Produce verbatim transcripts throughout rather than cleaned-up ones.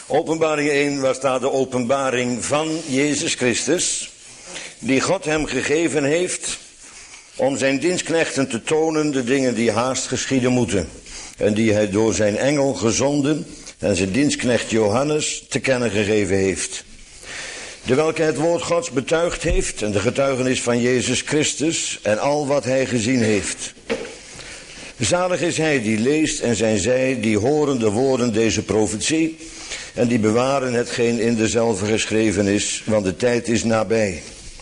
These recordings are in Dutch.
Openbaring één, waar staat de openbaring van Jezus Christus, die God hem gegeven heeft om zijn dienstknechten te tonen de dingen die haast geschieden moeten, en die hij door zijn engel gezonden en zijn dienstknecht Johannes te kennen gegeven heeft. De welke het woord Gods betuigd heeft en de getuigenis van Jezus Christus en al wat hij gezien heeft. Zalig is hij die leest en zijn zij die horen de woorden deze profetie en die bewaren hetgeen in dezelfde geschreven is, want de tijd is nabij.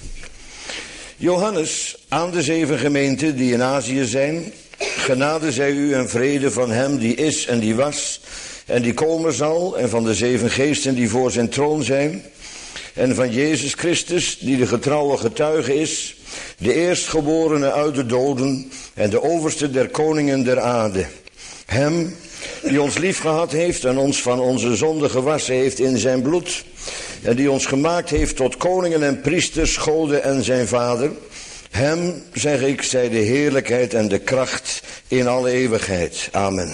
Johannes, aan de zeven gemeenten die in Azië zijn, genade zij u en vrede van hem die is en die was en die komen zal, en van de zeven geesten die voor zijn troon zijn, en van Jezus Christus die de getrouwe getuige is, de eerstgeborene uit de doden en de overste der koningen der aarde. Hem die ons lief gehad heeft en ons van onze zonde gewassen heeft in zijn bloed, en die ons gemaakt heeft tot koningen en priesters, Gode en zijn Vader. Hem, zeg ik, zij de heerlijkheid en de kracht in alle eeuwigheid. Amen.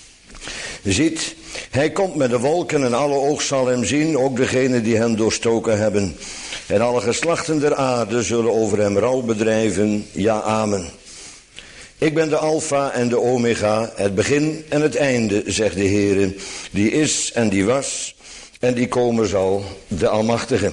Ziet, hij komt met de wolken en alle oog zal hem zien, ook degenen die hem doorstoken hebben. En alle geslachten der aarde zullen over hem rouw bedrijven. Ja, amen. Ik ben de Alpha en de Omega, het begin en het einde, zegt de Heere, die is en die was en die komen zal, de Almachtige.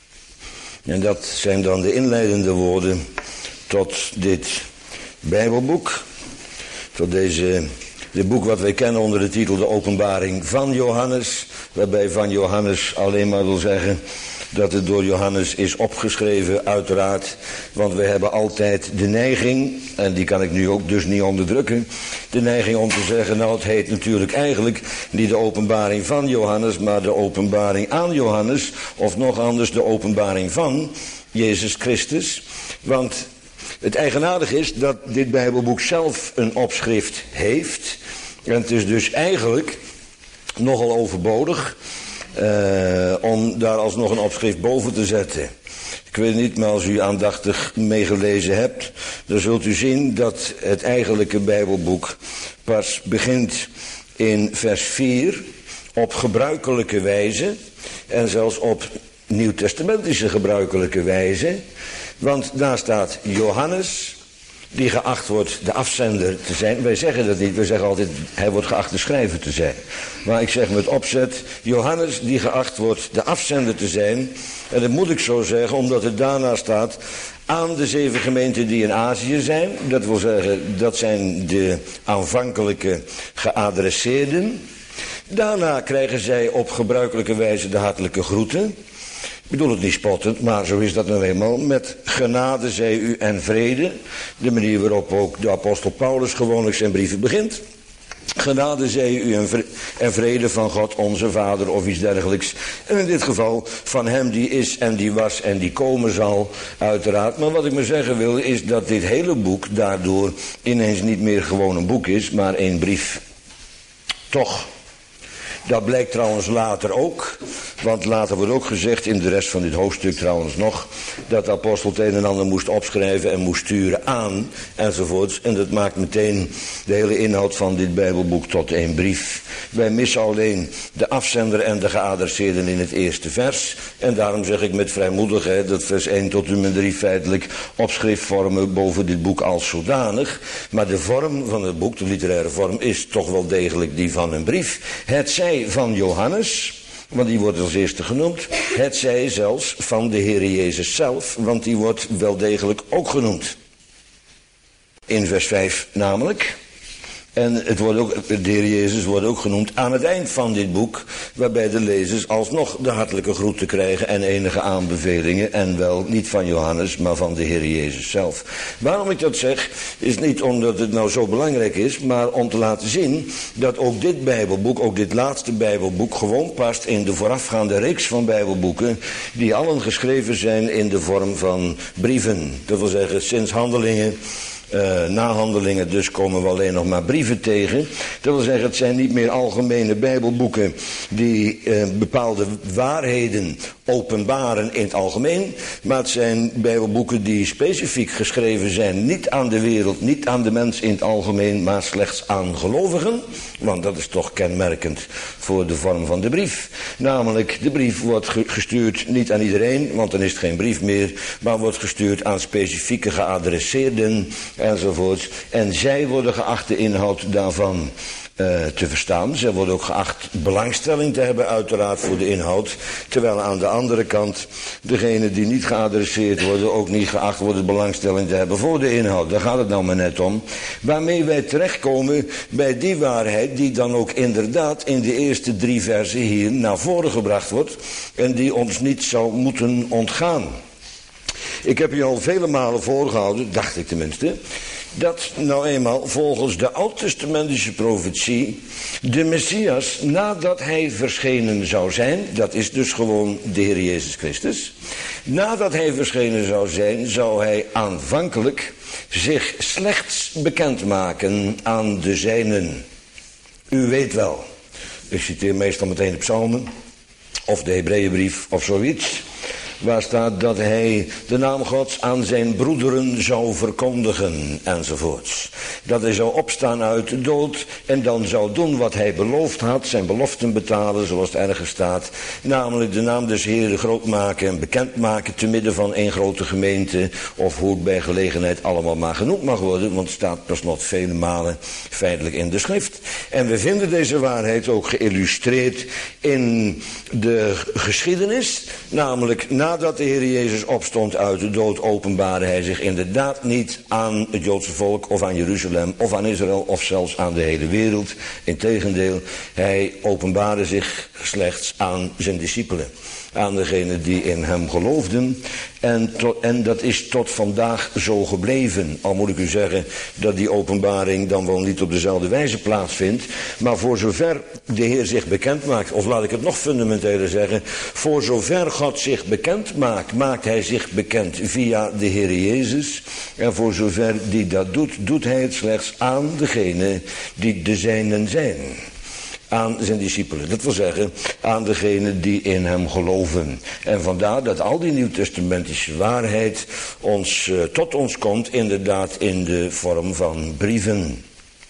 En dat zijn dan de inleidende woorden tot dit Bijbelboek, tot deze, dit boek wat wij kennen onder de titel De Openbaring van Johannes, waarbij van Johannes alleen maar wil zeggen dat het door Johannes is opgeschreven, uiteraard, want we hebben altijd de neiging, en die kan ik nu ook dus niet onderdrukken, de neiging om te zeggen, nou het heet natuurlijk eigenlijk niet de openbaring van Johannes, maar de openbaring aan Johannes, of nog anders de openbaring van Jezus Christus, want het eigenaardige is dat dit Bijbelboek zelf een opschrift heeft, en het is dus eigenlijk nogal overbodig Uh, om daar alsnog een opschrift boven te zetten. Ik weet niet, maar als u aandachtig meegelezen hebt, dan zult u zien dat het eigenlijke Bijbelboek pas begint in vers vier op gebruikelijke wijze en zelfs op nieuwtestamentische gebruikelijke wijze, want daar staat Johannes, die geacht wordt de afzender te zijn. Wij zeggen dat niet, wij zeggen altijd, hij wordt geacht de schrijver te zijn. Maar ik zeg met opzet, Johannes die geacht wordt de afzender te zijn. En dat moet ik zo zeggen, omdat het daarna staat, aan de zeven gemeenten die in Azië zijn. Dat wil zeggen, dat zijn de aanvankelijke geadresseerden. Daarna krijgen zij op gebruikelijke wijze de hartelijke groeten. Ik bedoel het niet spottend, maar zo is dat nou eenmaal. Met genade zij u en vrede. De manier waarop ook de apostel Paulus gewoonlijk zijn brieven begint. Genade zij u en vrede van God onze Vader of iets dergelijks. En in dit geval van hem die is en die was en die komen zal, uiteraard. Maar wat ik maar zeggen wil is dat dit hele boek daardoor ineens niet meer gewoon een boek is, maar één brief. Toch. Dat blijkt trouwens later ook, want later wordt ook gezegd, in de rest van dit hoofdstuk trouwens nog, dat de apostel het een en ander moest opschrijven en moest sturen aan, enzovoorts. En dat maakt meteen de hele inhoud van dit Bijbelboek tot één brief. Wij missen alleen de afzender en de geadresseerden in het eerste vers. En daarom zeg ik met vrijmoedigheid dat vers één tot en met drie feitelijk opschrift vormen boven dit boek als zodanig. Maar de vorm van het boek, de literaire vorm, is toch wel degelijk die van een brief. Het zij van Johannes, want die wordt als eerste genoemd. Het zij zelfs van de Heere Jezus zelf, want die wordt wel degelijk ook genoemd. In vers vijf namelijk. En het wordt ook, de Heer Jezus wordt ook genoemd aan het eind van dit boek, waarbij de lezers alsnog de hartelijke groeten krijgen en enige aanbevelingen, en wel niet van Johannes, maar van de Heer Jezus zelf. Waarom ik dat zeg, is niet omdat het nou zo belangrijk is, maar om te laten zien dat ook dit Bijbelboek, ook dit laatste Bijbelboek, gewoon past in de voorafgaande reeks van Bijbelboeken, die allen geschreven zijn in de vorm van brieven. Dat wil zeggen, sinds Handelingen, Uh, na Handelingen dus komen we alleen nog maar brieven tegen. Dat wil zeggen, het zijn niet meer algemene Bijbelboeken die uh, bepaalde waarheden openbaren in het algemeen, maar het zijn bijbelboeken die specifiek geschreven zijn, niet aan de wereld, niet aan de mens in het algemeen, maar slechts aan gelovigen, want dat is toch kenmerkend voor de vorm van de brief. Namelijk, de brief wordt gestuurd niet aan iedereen, want dan is het geen brief meer, maar wordt gestuurd aan specifieke geadresseerden enzovoort, en zij worden geacht de inhoud daarvan Uh, te verstaan. Zij worden ook geacht belangstelling te hebben uiteraard voor de inhoud, terwijl aan de andere kant degenen die niet geadresseerd worden ook niet geacht worden belangstelling te hebben voor de inhoud. Daar gaat het nou maar net om. Waarmee wij terechtkomen bij die waarheid die dan ook inderdaad in de eerste drie versen hier naar voren gebracht wordt en die ons niet zou moeten ontgaan. Ik heb u al vele malen voorgehouden, dacht ik tenminste, dat nou eenmaal volgens de oud-testamentische profetie de Messias, nadat hij verschenen zou zijn, dat is dus gewoon de Heer Jezus Christus, nadat hij verschenen zou zijn, zou hij aanvankelijk zich slechts bekendmaken aan de zijnen. U weet wel, ik citeer meestal meteen de psalmen, of de Hebreeënbrief of zoiets, waar staat dat hij de naam Gods aan zijn broederen zou verkondigen enzovoorts. Dat hij zou opstaan uit de dood en dan zou doen wat hij beloofd had, zijn beloften betalen zoals het ergens staat. Namelijk de naam des Heeren groot maken en bekend maken te midden van één grote gemeente, of hoe het bij gelegenheid allemaal maar genoemd mag worden, want het staat per slot vele malen feitelijk in de schrift. En we vinden deze waarheid ook geïllustreerd in de geschiedenis, namelijk na Nadat de Heer Jezus opstond uit de dood, openbaarde hij zich inderdaad niet aan het Joodse volk of aan Jeruzalem of aan Israël of zelfs aan de hele wereld. Integendeel, hij openbaarde zich slechts aan zijn discipelen, aan degenen die in hem geloofden. En, tot, en dat is tot vandaag zo gebleven. Al moet ik u zeggen dat die openbaring dan wel niet op dezelfde wijze plaatsvindt. Maar voor zover de Heer zich bekend maakt, of laat ik het nog fundamenteler zeggen, voor zover God zich bekend maakt, maakt hij zich bekend via de Heer Jezus. En voor zover die dat doet, doet hij het slechts aan degenen die de zijnen zijn. Aan zijn discipelen, dat wil zeggen aan degenen die in hem geloven. En vandaar dat al die nieuwtestamentische waarheid ons, uh, tot ons komt, inderdaad in de vorm van brieven.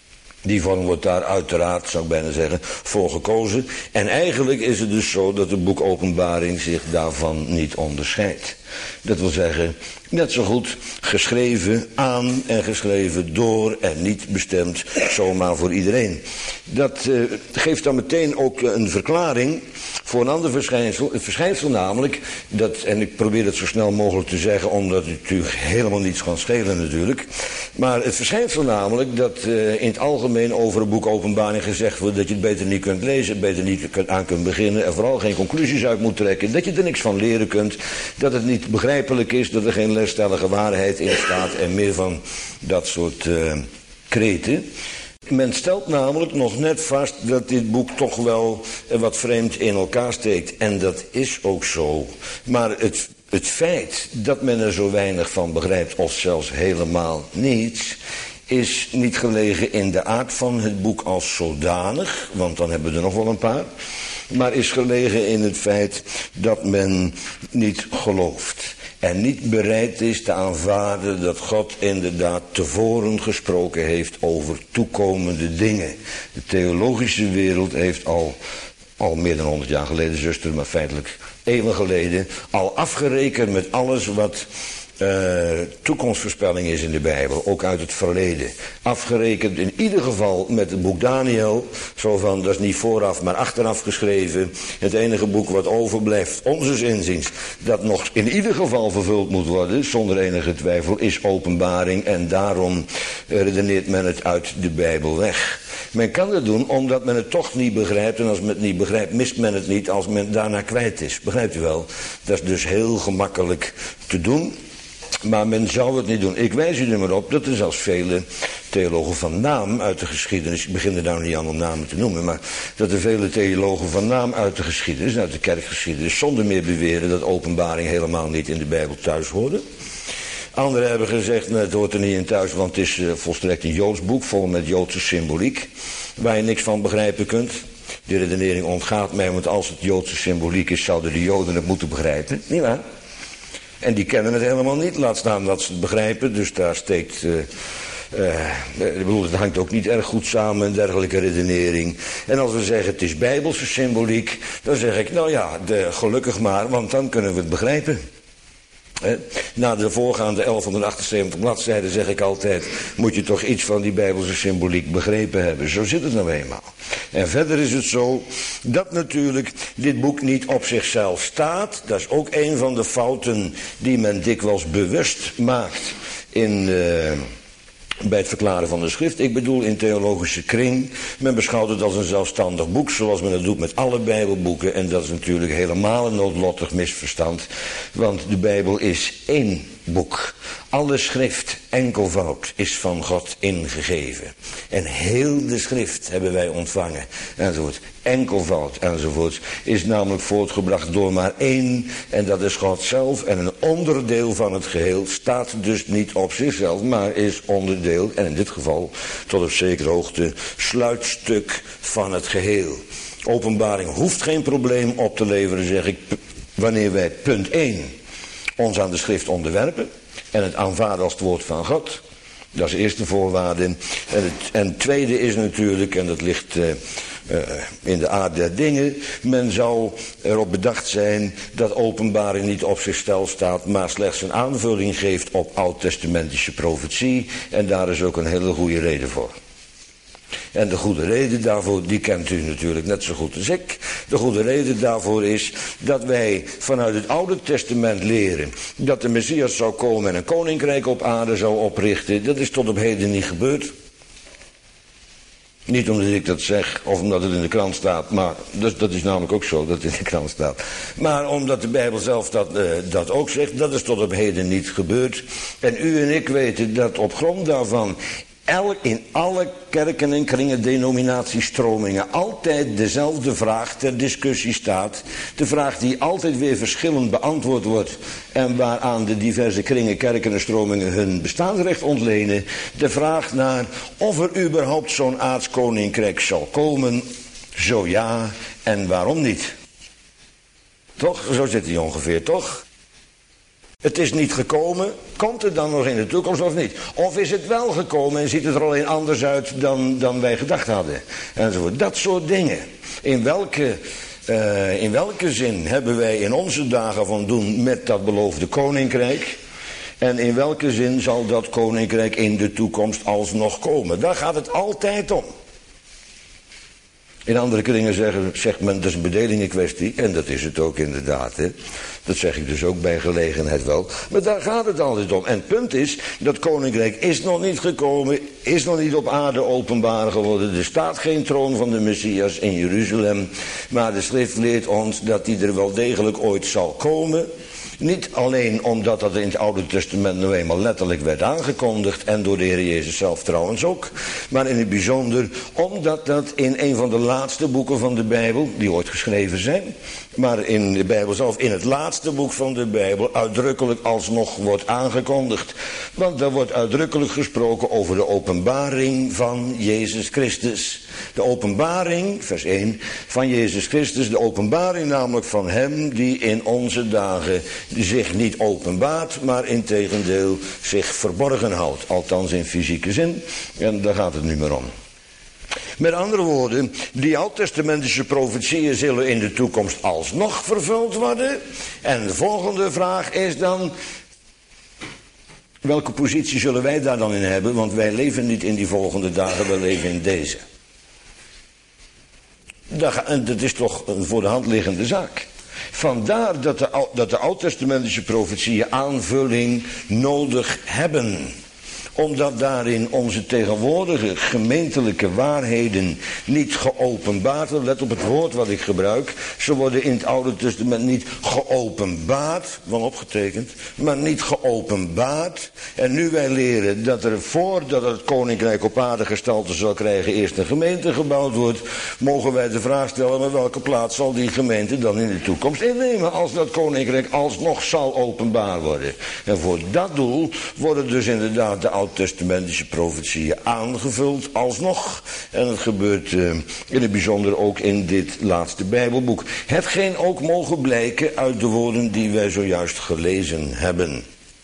Die vorm wordt daar uiteraard, zou ik bijna zeggen, voor gekozen. En eigenlijk is het dus zo dat het boek Openbaring zich daarvan niet onderscheidt. Dat wil zeggen, net zo goed geschreven aan en geschreven door en niet bestemd zomaar voor iedereen. Dat uh, geeft dan meteen ook een verklaring voor een ander verschijnsel. Het verschijnsel namelijk, dat, en ik probeer het zo snel mogelijk te zeggen, omdat het natuurlijk helemaal niets kan schelen natuurlijk. Maar het verschijnsel namelijk dat uh, in het algemeen over het boek Openbaring gezegd wordt dat je het beter niet kunt lezen, het beter niet aan kunt beginnen en vooral geen conclusies uit moet trekken, dat je er niks van leren kunt, dat het niet begrijpelijk is, dat er geen lesstellige waarheid in staat en meer van dat soort uh, kreten. Men stelt namelijk nog net vast dat dit boek toch wel wat vreemd in elkaar steekt. En dat is ook zo. Maar het, het feit dat men er zo weinig van begrijpt, of zelfs helemaal niets, is niet gelegen in de aard van het boek als zodanig, want dan hebben we er nog wel een paar, maar is gelegen in het feit dat men niet gelooft. En niet bereid is te aanvaarden dat God inderdaad tevoren gesproken heeft over toekomende dingen. De theologische wereld heeft al, al meer dan honderd jaar geleden, zuster, maar feitelijk eeuwen geleden, al afgerekend met alles wat Uh, toekomstvoorspelling is in de Bijbel, ook uit het verleden. Afgerekend in ieder geval met het boek Daniel, zo van, dat is niet vooraf maar achteraf geschreven. Het enige boek wat overblijft, onzes inziens, dat nog in ieder geval vervuld moet worden, zonder enige twijfel, is Openbaring. En daarom redeneert men het uit de Bijbel weg. Men kan het doen omdat men het toch niet begrijpt. En als men het niet begrijpt, mist men het niet als men daarna kwijt is. Begrijpt u wel? Dat is dus heel gemakkelijk te doen. Maar men zou het niet doen. Ik wijs u er maar op dat er zelfs vele theologen van naam uit de geschiedenis, ik begin er nou niet aan om namen te noemen, maar dat er vele theologen van naam uit de geschiedenis, uit de kerkgeschiedenis, zonder meer beweren dat Openbaring helemaal niet in de Bijbel thuis hoorde. Anderen hebben gezegd, nou, het hoort er niet in thuis, want het is uh, volstrekt een Joods boek, vol met Joodse symboliek, waar je niks van begrijpen kunt. Die redenering ontgaat mij, want als het Joodse symboliek is, zouden de Joden het moeten begrijpen. Niet waar? En die kennen het helemaal niet, laat staan dat ze het begrijpen. Dus daar steekt... Uh, uh, ik bedoel, het hangt ook niet erg goed samen, een dergelijke redenering. En als we zeggen het is Bijbelse symboliek, dan zeg ik, nou ja, de, gelukkig maar, want dan kunnen we het begrijpen. He, na de voorgaande elfhonderdachtenzeventig bladzijden zeg ik altijd, moet je toch iets van die Bijbelse symboliek begrepen hebben. Zo zit het nou eenmaal. En verder is het zo dat natuurlijk dit boek niet op zichzelf staat. Dat is ook een van de fouten die men dikwijls bewust maakt in... Uh, bij het verklaren van de schrift. Ik bedoel in theologische kring. Men beschouwt het als een zelfstandig boek, zoals men het doet met alle Bijbelboeken. En dat is natuurlijk helemaal een noodlottig misverstand. Want de Bijbel is één boek. Alle schrift, enkelvoud, is van God ingegeven. En heel de schrift hebben wij ontvangen. Enzovoort. Enkelvoud, enzovoort. Is namelijk voortgebracht door maar één. En dat is God zelf. En een onderdeel van het geheel staat dus niet op zichzelf, maar is onderdeel, en in dit geval tot op zekere hoogte, sluitstuk van het geheel. Openbaring hoeft geen probleem op te leveren, zeg ik, wanneer wij punt één ons aan de schrift onderwerpen en het aanvaarden als het woord van God. Dat is de eerste voorwaarde. En het, en het tweede is natuurlijk, en dat ligt uh, uh, in de aard der dingen, men zou erop bedacht zijn dat openbaring niet op zichzelf staat, maar slechts een aanvulling geeft op oud-testamentische profetie. En daar is ook een hele goede reden voor. En de goede reden daarvoor, die kent u natuurlijk net zo goed als ik. De goede reden daarvoor is dat wij vanuit het Oude Testament leren dat de Messias zou komen en een koninkrijk op aarde zou oprichten. Dat is tot op heden niet gebeurd. Niet omdat ik dat zeg, of omdat het in de krant staat, maar dat, dat is namelijk ook zo dat het in de krant staat. Maar omdat de Bijbel zelf dat, uh, dat ook zegt, dat is tot op heden niet gebeurd. En u en ik weten dat op grond daarvan elk, in alle kerken en kringen, denominatiestromingen altijd dezelfde vraag ter discussie staat. De vraag die altijd weer verschillend beantwoord wordt en waaraan de diverse kringen, kerken en stromingen hun bestaansrecht ontlenen. De vraag naar of er überhaupt zo'n aardskoninkrijk zal komen. Zo ja, en waarom niet? Toch? Zo zit hij ongeveer, toch? Het is niet gekomen, komt het dan nog in de toekomst of niet? Of is het wel gekomen en ziet het er alleen anders uit dan, dan wij gedacht hadden? Enzovoort. Dat soort dingen. In welke, uh, in welke zin hebben wij in onze dagen van doen met dat beloofde koninkrijk? En in welke zin zal dat koninkrijk in de toekomst alsnog komen? Daar gaat het altijd om. In andere kringen zeggen, zegt men, dat is een bedelingenkwestie. En dat is het ook inderdaad. Hè. Dat zeg ik dus ook bij gelegenheid wel. Maar daar gaat het altijd om. En het punt is, dat koninkrijk is nog niet gekomen. Is nog niet op aarde openbaar geworden. Er staat geen troon van de Messias in Jeruzalem. Maar de schrift leert ons dat die er wel degelijk ooit zal komen. Niet alleen omdat dat in het Oude Testament nou eenmaal letterlijk werd aangekondigd. En door de Heer Jezus zelf trouwens ook. Maar in het bijzonder omdat dat in een van de laatste boeken van de Bijbel, die ooit geschreven zijn. Maar in de Bijbel zelf, in het laatste boek van de Bijbel, uitdrukkelijk alsnog wordt aangekondigd. Want daar wordt uitdrukkelijk gesproken over de openbaring van Jezus Christus. De openbaring, vers één, van Jezus Christus. De openbaring namelijk van hem die in onze dagen zich niet openbaart, maar integendeel zich verborgen houdt. Althans in fysieke zin. En daar gaat het nu maar om. Met andere woorden, die oud-testamentische profetieën zullen in de toekomst alsnog vervuld worden. En de volgende vraag is dan, welke positie zullen wij daar dan in hebben? Want wij leven niet in die volgende dagen, wij leven in deze. Dat is toch een voor de hand liggende zaak. Vandaar dat de, dat de oud-testamentische profetieën aanvulling nodig hebben. Omdat daarin onze tegenwoordige gemeentelijke waarheden niet geopenbaard worden. Let op het woord wat ik gebruik. Ze worden in het Oude Testament niet geopenbaard, wel opgetekend, maar niet geopenbaard. En nu wij leren dat er voordat het koninkrijk op aarde gestalte zal krijgen, eerst een gemeente gebouwd wordt, mogen wij de vraag stellen, maar welke plaats zal die gemeente dan in de toekomst innemen als dat koninkrijk alsnog zal openbaar worden. En voor dat doel worden dus inderdaad de oud-testamentische profetieën aangevuld alsnog. En het gebeurt uh, in het bijzonder ook in dit laatste Bijbelboek. Hetgeen ook mogen blijken uit de woorden die wij zojuist gelezen hebben.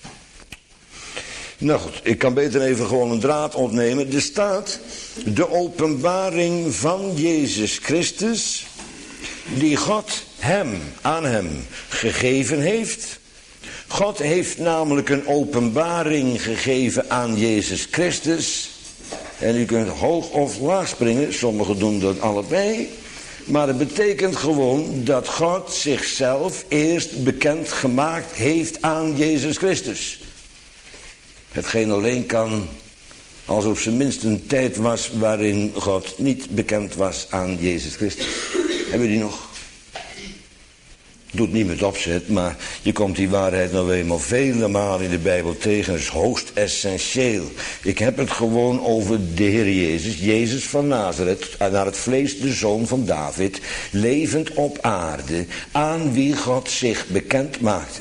Nou goed, ik kan beter even gewoon een draad ontnemen. Er staat de openbaring van Jezus Christus, die God hem, aan hem, gegeven heeft. God heeft namelijk een openbaring gegeven aan Jezus Christus. En u kunt hoog of laag springen, sommigen doen dat allebei. Maar het betekent gewoon dat God zichzelf eerst bekend gemaakt heeft aan Jezus Christus. Hetgeen alleen kan als op zijn minst een tijd was waarin God niet bekend was aan Jezus Christus. Hebben we die nog? Doet niet met opzet, maar je komt die waarheid nou eenmaal vele malen in de Bijbel tegen. Dat is hoogst essentieel. Ik heb het gewoon over de Heer Jezus, Jezus van Nazareth, naar het vlees de zoon van David, levend op aarde, aan wie God zich bekend maakte.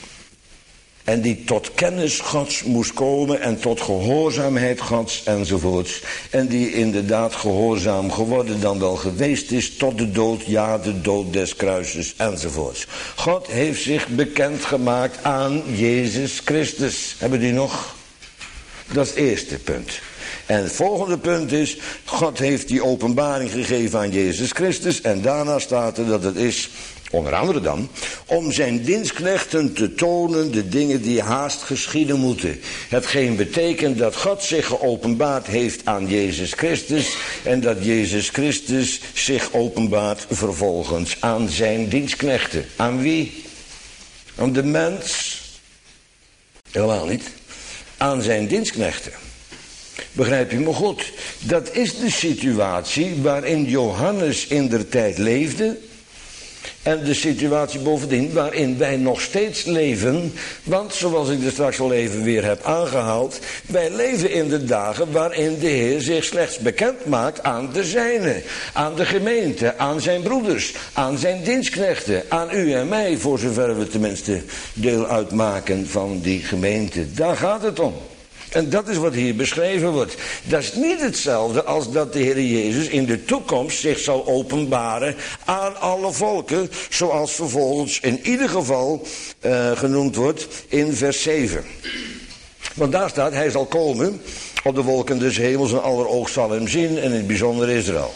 En die tot kennis Gods moest komen en tot gehoorzaamheid Gods enzovoorts. En die inderdaad gehoorzaam geworden dan wel geweest is tot de dood, ja de dood des kruises enzovoorts. God heeft zich bekend gemaakt aan Jezus Christus. Hebben we die nog? Dat is het eerste punt. En het volgende punt is, God heeft die openbaring gegeven aan Jezus Christus. En daarna staat er dat het is, onder andere dan, om zijn dienstknechten te tonen de dingen die haast geschieden moeten. Hetgeen betekent dat God zich geopenbaard heeft aan Jezus Christus. En dat Jezus Christus zich openbaart vervolgens aan zijn dienstknechten. Aan wie? Aan de mens? Helemaal niet. Aan zijn dienstknechten. Begrijp je me goed? Dat is de situatie waarin Johannes indertijd leefde. En de situatie bovendien waarin wij nog steeds leven. Want zoals ik er straks al even weer heb aangehaald. Wij leven in de dagen waarin de Heer zich slechts bekend maakt aan de zijnen. Aan de gemeente, aan zijn broeders, aan zijn dienstknechten. Aan u en mij, voor zover we tenminste deel uitmaken van die gemeente. Daar gaat het om. En dat is wat hier beschreven wordt. Dat is niet hetzelfde als dat de Heer Jezus in de toekomst zich zal openbaren aan alle volken. Zoals vervolgens in ieder geval uh, genoemd wordt in vers zeven. Want daar staat, hij zal komen op de wolken des hemels en aller oog zal hem zien en in het bijzonder Israël.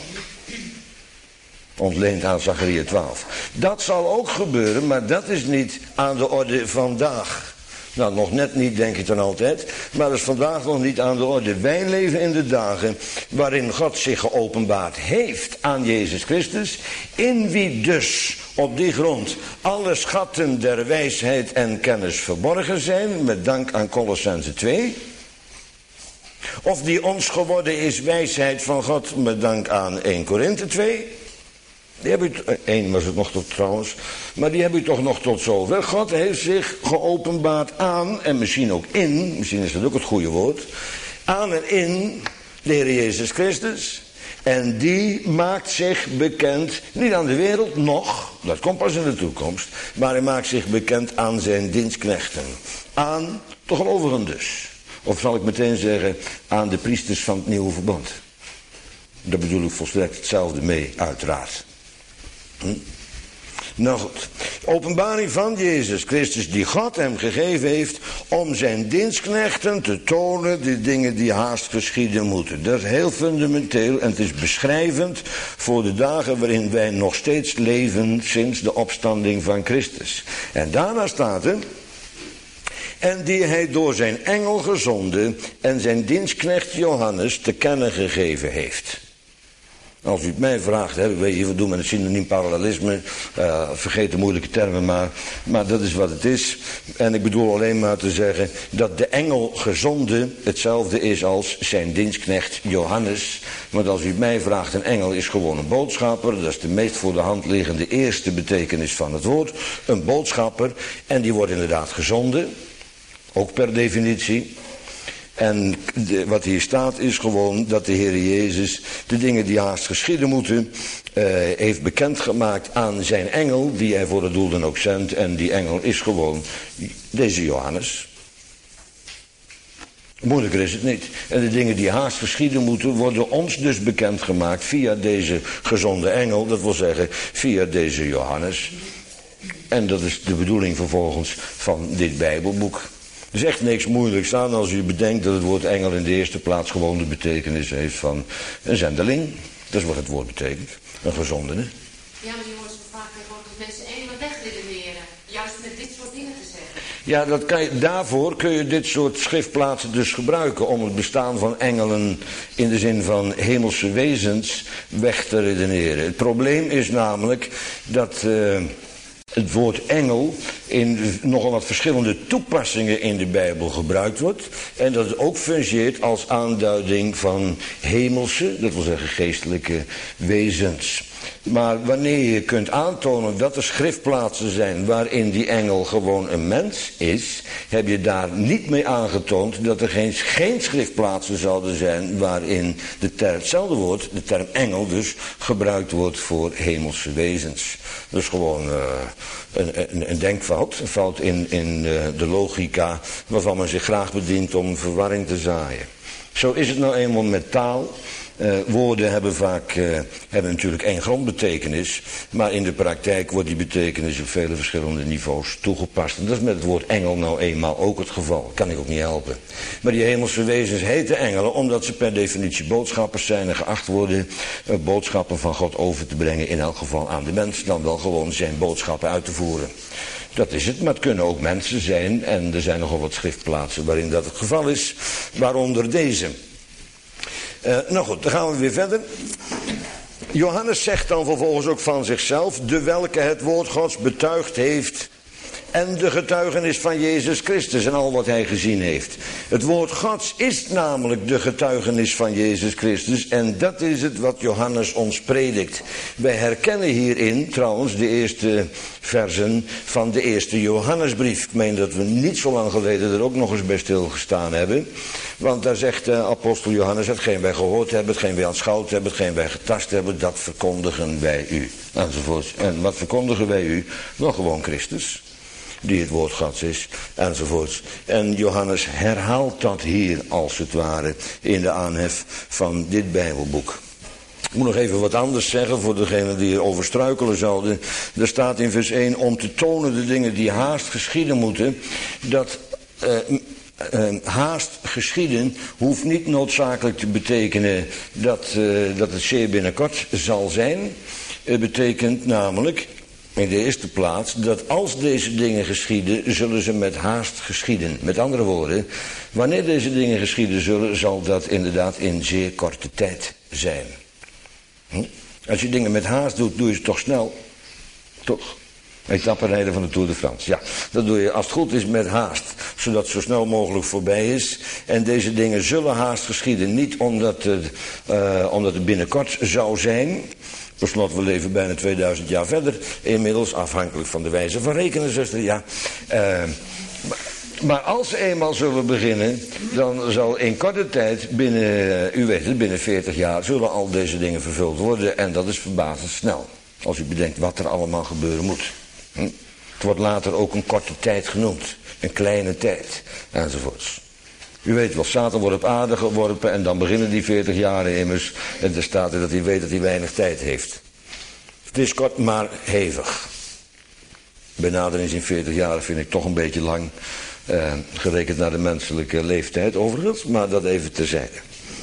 Ontleend aan Zacharia twaalf. Dat zal ook gebeuren, maar dat is niet aan de orde vandaag. Nou, nog net niet, denk ik dan altijd. Maar dat is vandaag nog niet aan de orde. Wij leven in de dagen waarin God zich geopenbaard heeft aan Jezus Christus. In wie dus op die grond alle schatten der wijsheid en kennis verborgen zijn. Met dank aan Kolossenzen twee. Of die ons geworden is wijsheid van God met dank aan eerste Korinthe twee. Die heb u, één was het nog tot trouwens, maar die heb u toch nog tot zover. God heeft zich geopenbaard aan, en misschien ook in, misschien is dat ook het goede woord, aan en in de Heer Jezus Christus. En die maakt zich bekend, niet aan de wereld nog, dat komt pas in de toekomst, maar hij maakt zich bekend aan zijn dienstknechten. Aan de gelovigen dus. Of zal ik meteen zeggen, aan de priesters van het nieuwe verbond. Daar bedoel ik volstrekt hetzelfde mee, uiteraard. Hm? Nou goed, openbaring van Jezus Christus die God hem gegeven heeft om zijn dienstknechten te tonen de dingen die haast geschieden moeten. Dat is heel fundamenteel en het is beschrijvend voor de dagen waarin wij nog steeds leven sinds de opstanding van Christus. En daarna staat er, en die hij door zijn engel gezonden en zijn dienstknecht Johannes te kennen gegeven heeft. Als u het mij vraagt, hè, weet je, we doen met het synoniem parallelisme, uh, vergeet de moeilijke termen maar, maar dat is wat het is. En ik bedoel alleen maar te zeggen dat de engel gezonden hetzelfde is als zijn dienstknecht Johannes. Want als u het mij vraagt, een engel is gewoon een boodschapper, dat is de meest voor de hand liggende eerste betekenis van het woord. Een boodschapper, en die wordt inderdaad gezonden, ook per definitie. En de, wat hier staat is gewoon dat de Heer Jezus de dingen die haast geschieden moeten, uh, heeft bekendgemaakt aan zijn engel, die hij voor het doel dan ook zendt. En die engel is gewoon deze Johannes. Moeilijker is het niet. En de dingen die haast geschieden moeten, worden ons dus bekendgemaakt via deze gezonde engel. Dat wil zeggen, via deze Johannes. En dat is de bedoeling vervolgens van dit Bijbelboek. Er is echt niks moeilijks aan als u bedenkt dat het woord engel in de eerste plaats gewoon de betekenis heeft van een zendeling. Dat is wat het woord betekent. Een gezondene. Ja, maar je hoort zo vaak tegenwoordig dat mensen engelen wegredeneren. Juist met dit soort dingen te zeggen. Ja, dat kan je, daarvoor kun je dit soort schriftplaatsen dus gebruiken om het bestaan van engelen in de zin van hemelse wezens weg te redeneren. Het probleem is namelijk dat uh, het woord engel in nogal wat verschillende toepassingen in de Bijbel gebruikt wordt. En dat het ook fungeert als aanduiding van hemelse, dat wil zeggen geestelijke wezens. Maar wanneer je kunt aantonen dat er schriftplaatsen zijn waarin die engel gewoon een mens is, heb je daar niet mee aangetoond dat er geen, geen schriftplaatsen zouden zijn waarin de term, hetzelfde woord, de term engel dus, gebruikt wordt voor hemelse wezens. Dus gewoon uh, een, een, een denkfout, een fout in, in uh, de logica waarvan men zich graag bedient om verwarring te zaaien. Zo is het nou eenmaal met taal. Uh, woorden hebben vaak uh, hebben natuurlijk één grondbetekenis, maar in de praktijk wordt die betekenis op vele verschillende niveaus toegepast. En dat is met het woord engel nou eenmaal ook het geval. Kan ik ook niet helpen. Maar die hemelse wezens heten engelen omdat ze per definitie boodschappers zijn en geacht worden uh, boodschappen van God over te brengen, in elk geval aan de mens, dan wel gewoon zijn boodschappen uit te voeren. Dat is het, maar het kunnen ook mensen zijn en er zijn nogal wat schriftplaatsen waarin dat het geval is, waaronder deze. Uh, nou goed, dan gaan we weer verder. Johannes zegt dan vervolgens ook van zichzelf, de welke het woord Gods betuigd heeft en de getuigenis van Jezus Christus en al wat hij gezien heeft. Het woord Gods is namelijk de getuigenis van Jezus Christus en dat is het wat Johannes ons predikt. Wij herkennen hierin trouwens de eerste versen van de eerste Johannesbrief. Ik meen dat we niet zo lang geleden er ook nog eens bij stilgestaan hebben. Want daar zegt de apostel Johannes, hetgeen wij gehoord hebben, hetgeen wij aanschouwd hebben, hetgeen wij getast hebben, dat verkondigen wij u. Enzovoort. En wat verkondigen wij u? Wel gewoon Christus, die het woord Gods is, enzovoorts. En Johannes herhaalt dat hier, als het ware, in de aanhef van dit Bijbelboek. Ik moet nog even wat anders zeggen voor degenen die erover struikelen zouden. Er staat in vers één, om te tonen de dingen die haast geschieden moeten, dat uh, uh, haast geschieden hoeft niet noodzakelijk te betekenen dat, uh, dat het zeer binnenkort zal zijn. Het betekent namelijk, in de eerste plaats, dat als deze dingen geschieden, zullen ze met haast geschieden. Met andere woorden, wanneer deze dingen geschieden zullen, zal dat inderdaad in zeer korte tijd zijn. Hm? Als je dingen met haast doet, doe je ze toch snel. Toch? Etappenrijden van de Tour de France. Ja, dat doe je als het goed is met haast. Zodat het zo snel mogelijk voorbij is. En deze dingen zullen haast geschieden. Niet omdat het, uh, omdat het binnenkort zou zijn. Per slot, we leven bijna tweeduizend jaar verder. Inmiddels, afhankelijk van de wijze van rekenen, zuster. Ja. Uh, Maar als ze eenmaal zullen beginnen, dan zal in korte tijd, binnen, u weet het, binnen veertig jaar, zullen al deze dingen vervuld worden. En dat is verbazend snel. Als u bedenkt wat er allemaal gebeuren moet. Hm? Het wordt later ook een korte tijd genoemd. Een kleine tijd. Enzovoorts. U weet wel, Satan wordt op aarde geworpen en dan beginnen die veertig jaren immers. En er staat er dat hij weet dat hij weinig tijd heeft. Het is kort, maar hevig. Benaderings in veertig jaar vind ik toch een beetje lang. Uh, gerekend naar de menselijke leeftijd overigens, maar dat even terzijde.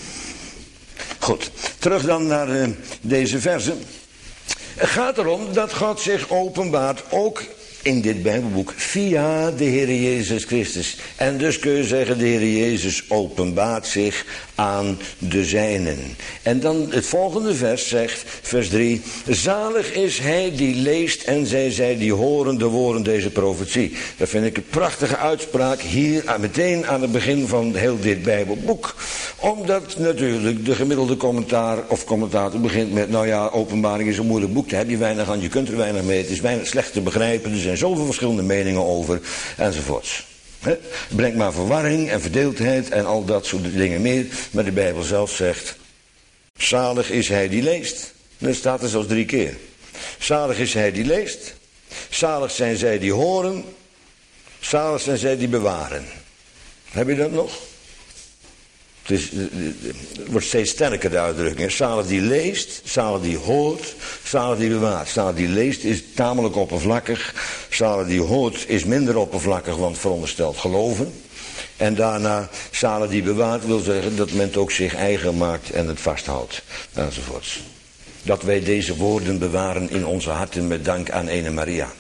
Goed, terug dan naar uh, deze versen. Het gaat erom dat God zich openbaart ook in dit Bijbelboek via de Heer Jezus Christus. En dus kun je zeggen, de Heer Jezus openbaart zich aan de zijnen. En dan het volgende vers zegt, vers drie. Zalig is hij die leest en zij zij die horen de woorden deze profetie. Dat vind ik een prachtige uitspraak hier aan, meteen aan het begin van heel dit Bijbelboek. Omdat natuurlijk de gemiddelde commentaar of commentator begint met, nou ja, openbaring is een moeilijk boek, daar heb je weinig aan, je kunt er weinig mee, het is weinig slecht te begrijpen, er zijn zoveel verschillende meningen over, enzovoorts. He? Brengt maar verwarring en verdeeldheid en al dat soort dingen meer. Maar de Bijbel zelf zegt, zalig is hij die leest. Dat staat er zelfs drie keer. Zalig is hij die leest. Zalig zijn zij die horen. Zalig zijn zij die bewaren. Heb je dat nog? is, het wordt steeds sterker de uitdrukking. Zalig die leest, zalig die hoort, zalig die bewaart. Zalig die leest is tamelijk oppervlakkig. Zalig die hoort is minder oppervlakkig, want veronderstelt geloven. En daarna, zalig die bewaart wil zeggen dat men het ook zich eigen maakt en het vasthoudt. Enzovoorts. Dat wij deze woorden bewaren in onze harten met dank aan ene Maria.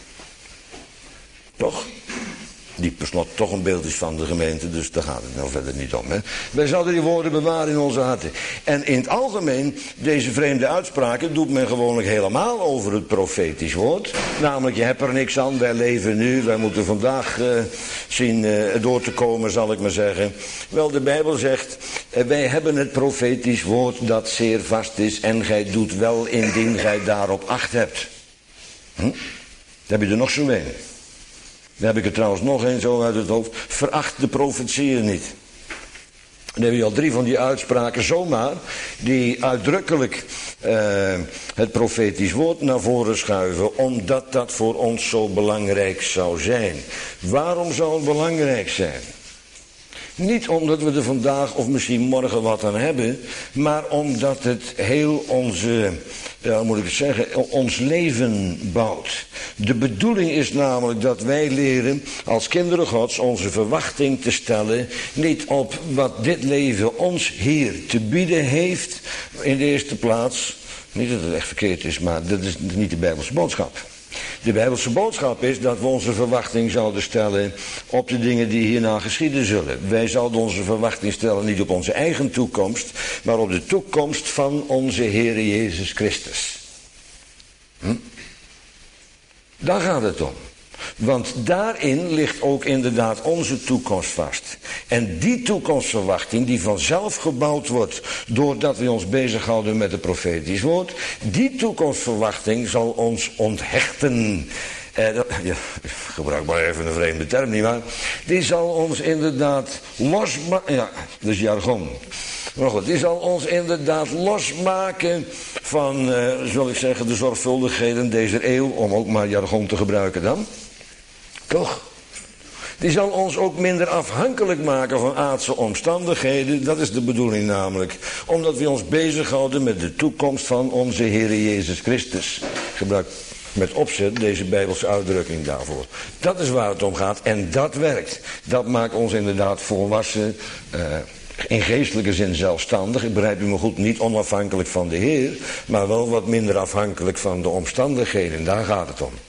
Toch? Die per slot toch een beeld is van de gemeente, dus daar gaat het nou verder niet om. Hè? Wij zouden die woorden bewaren in onze harten. En in het algemeen, deze vreemde uitspraken doet men gewoonlijk helemaal over het profetisch woord. Namelijk, je hebt er niks aan, wij leven nu, wij moeten vandaag uh, zien uh, door te komen, zal ik maar zeggen. Wel, de Bijbel zegt, uh, wij hebben het profetisch woord dat zeer vast is en gij doet wel indien gij daarop acht hebt. Hm? Dan heb je er nog zo een. Dan heb ik er trouwens nog een zo uit het hoofd. Veracht de profetieën niet. Dan heb je al drie van die uitspraken zomaar. Die uitdrukkelijk uh, het profetisch woord naar voren schuiven. Omdat dat voor ons zo belangrijk zou zijn. Waarom zou het belangrijk zijn? Niet omdat we er vandaag of misschien morgen wat aan hebben. Maar omdat het heel onze, ja, hoe moet ik het zeggen, ons leven bouwt. De bedoeling is namelijk dat wij leren als kinderen Gods onze verwachting te stellen. Niet op wat dit leven ons hier te bieden heeft. In de eerste plaats, niet dat het echt verkeerd is, maar dat is niet de Bijbelse boodschap. De Bijbelse boodschap is dat we onze verwachting zouden stellen op de dingen die hierna geschieden zullen. Wij zouden onze verwachting stellen niet op onze eigen toekomst, maar op de toekomst van onze Heere Jezus Christus. Hm? Daar gaat het om. Want daarin ligt ook inderdaad onze toekomst vast. En die toekomstverwachting die vanzelf gebouwd wordt doordat we ons bezighouden met het profetisch woord. Die toekomstverwachting zal ons onthechten. Eh, dat, ja, ik gebruik maar even een vreemde term, nietwaar? Die zal ons inderdaad losmaken. Ja, dat is jargon. Maar goed, die zal ons inderdaad losmaken van, uh, zal ik zeggen, de zorgvuldigheden deze eeuw. Om ook maar jargon te gebruiken dan. Toch? Die zal ons ook minder afhankelijk maken van aardse omstandigheden. Dat is de bedoeling namelijk. Omdat we ons bezighouden met de toekomst van onze Heere Jezus Christus. Gebruik met opzet deze Bijbelse uitdrukking daarvoor. Dat is waar het om gaat en dat werkt. Dat maakt ons inderdaad volwassen, uh, in geestelijke zin zelfstandig. Ik begrijp u me goed, niet onafhankelijk van de Heer, maar wel wat minder afhankelijk van de omstandigheden. Daar gaat het om.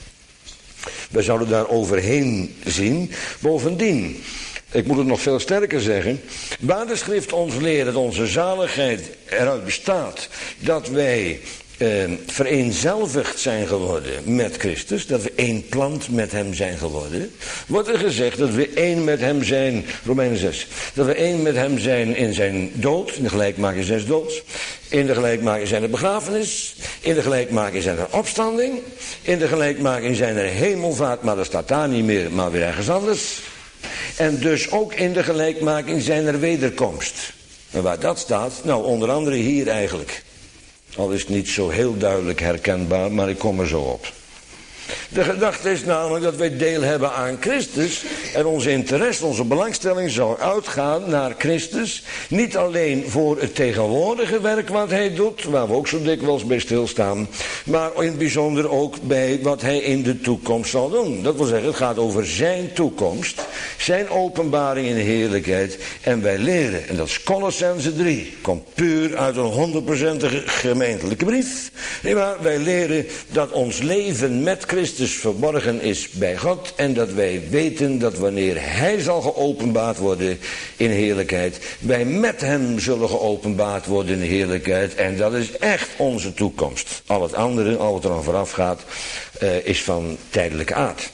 We zouden daar overheen zien. Bovendien, ik moet het nog veel sterker zeggen, waar de schrift ons leert dat onze zaligheid eruit bestaat, dat wij eh, vereenzelvigd zijn geworden met Christus, dat we één plant met hem zijn geworden, wordt er gezegd dat we één met hem zijn, Romeinen zes, dat we één met hem zijn in zijn dood, in de gelijkmaking zijn doods, in de gelijkmaking zijn er begrafenis, in de gelijkmaking zijn er opstanding, in de gelijkmaking zijn er hemelvaart, maar dat staat daar niet meer, maar weer ergens anders. En dus ook in de gelijkmaking zijn er wederkomst. En waar dat staat, nou onder andere hier eigenlijk. Al is het niet zo heel duidelijk herkenbaar, maar ik kom er zo op. De gedachte is namelijk dat wij deel hebben aan Christus en onze interesse, onze belangstelling zal uitgaan naar Christus. Niet alleen voor het tegenwoordige werk wat hij doet, waar we ook zo dikwijls bij stilstaan, maar in het bijzonder ook bij wat hij in de toekomst zal doen. Dat wil zeggen, het gaat over zijn toekomst, zijn openbaring in de heerlijkheid en wij leren, en dat is Colossenzen drie, komt puur uit een honderdprocentige gemeentelijke brief. Nee, maar wij leren dat ons leven met Christus verborgen is bij God en dat wij weten dat wanneer hij zal geopenbaard worden in heerlijkheid, wij met hem zullen geopenbaard worden in heerlijkheid en dat is echt onze toekomst. Al het andere, al wat er aan vooraf gaat, uh, is van tijdelijke aard.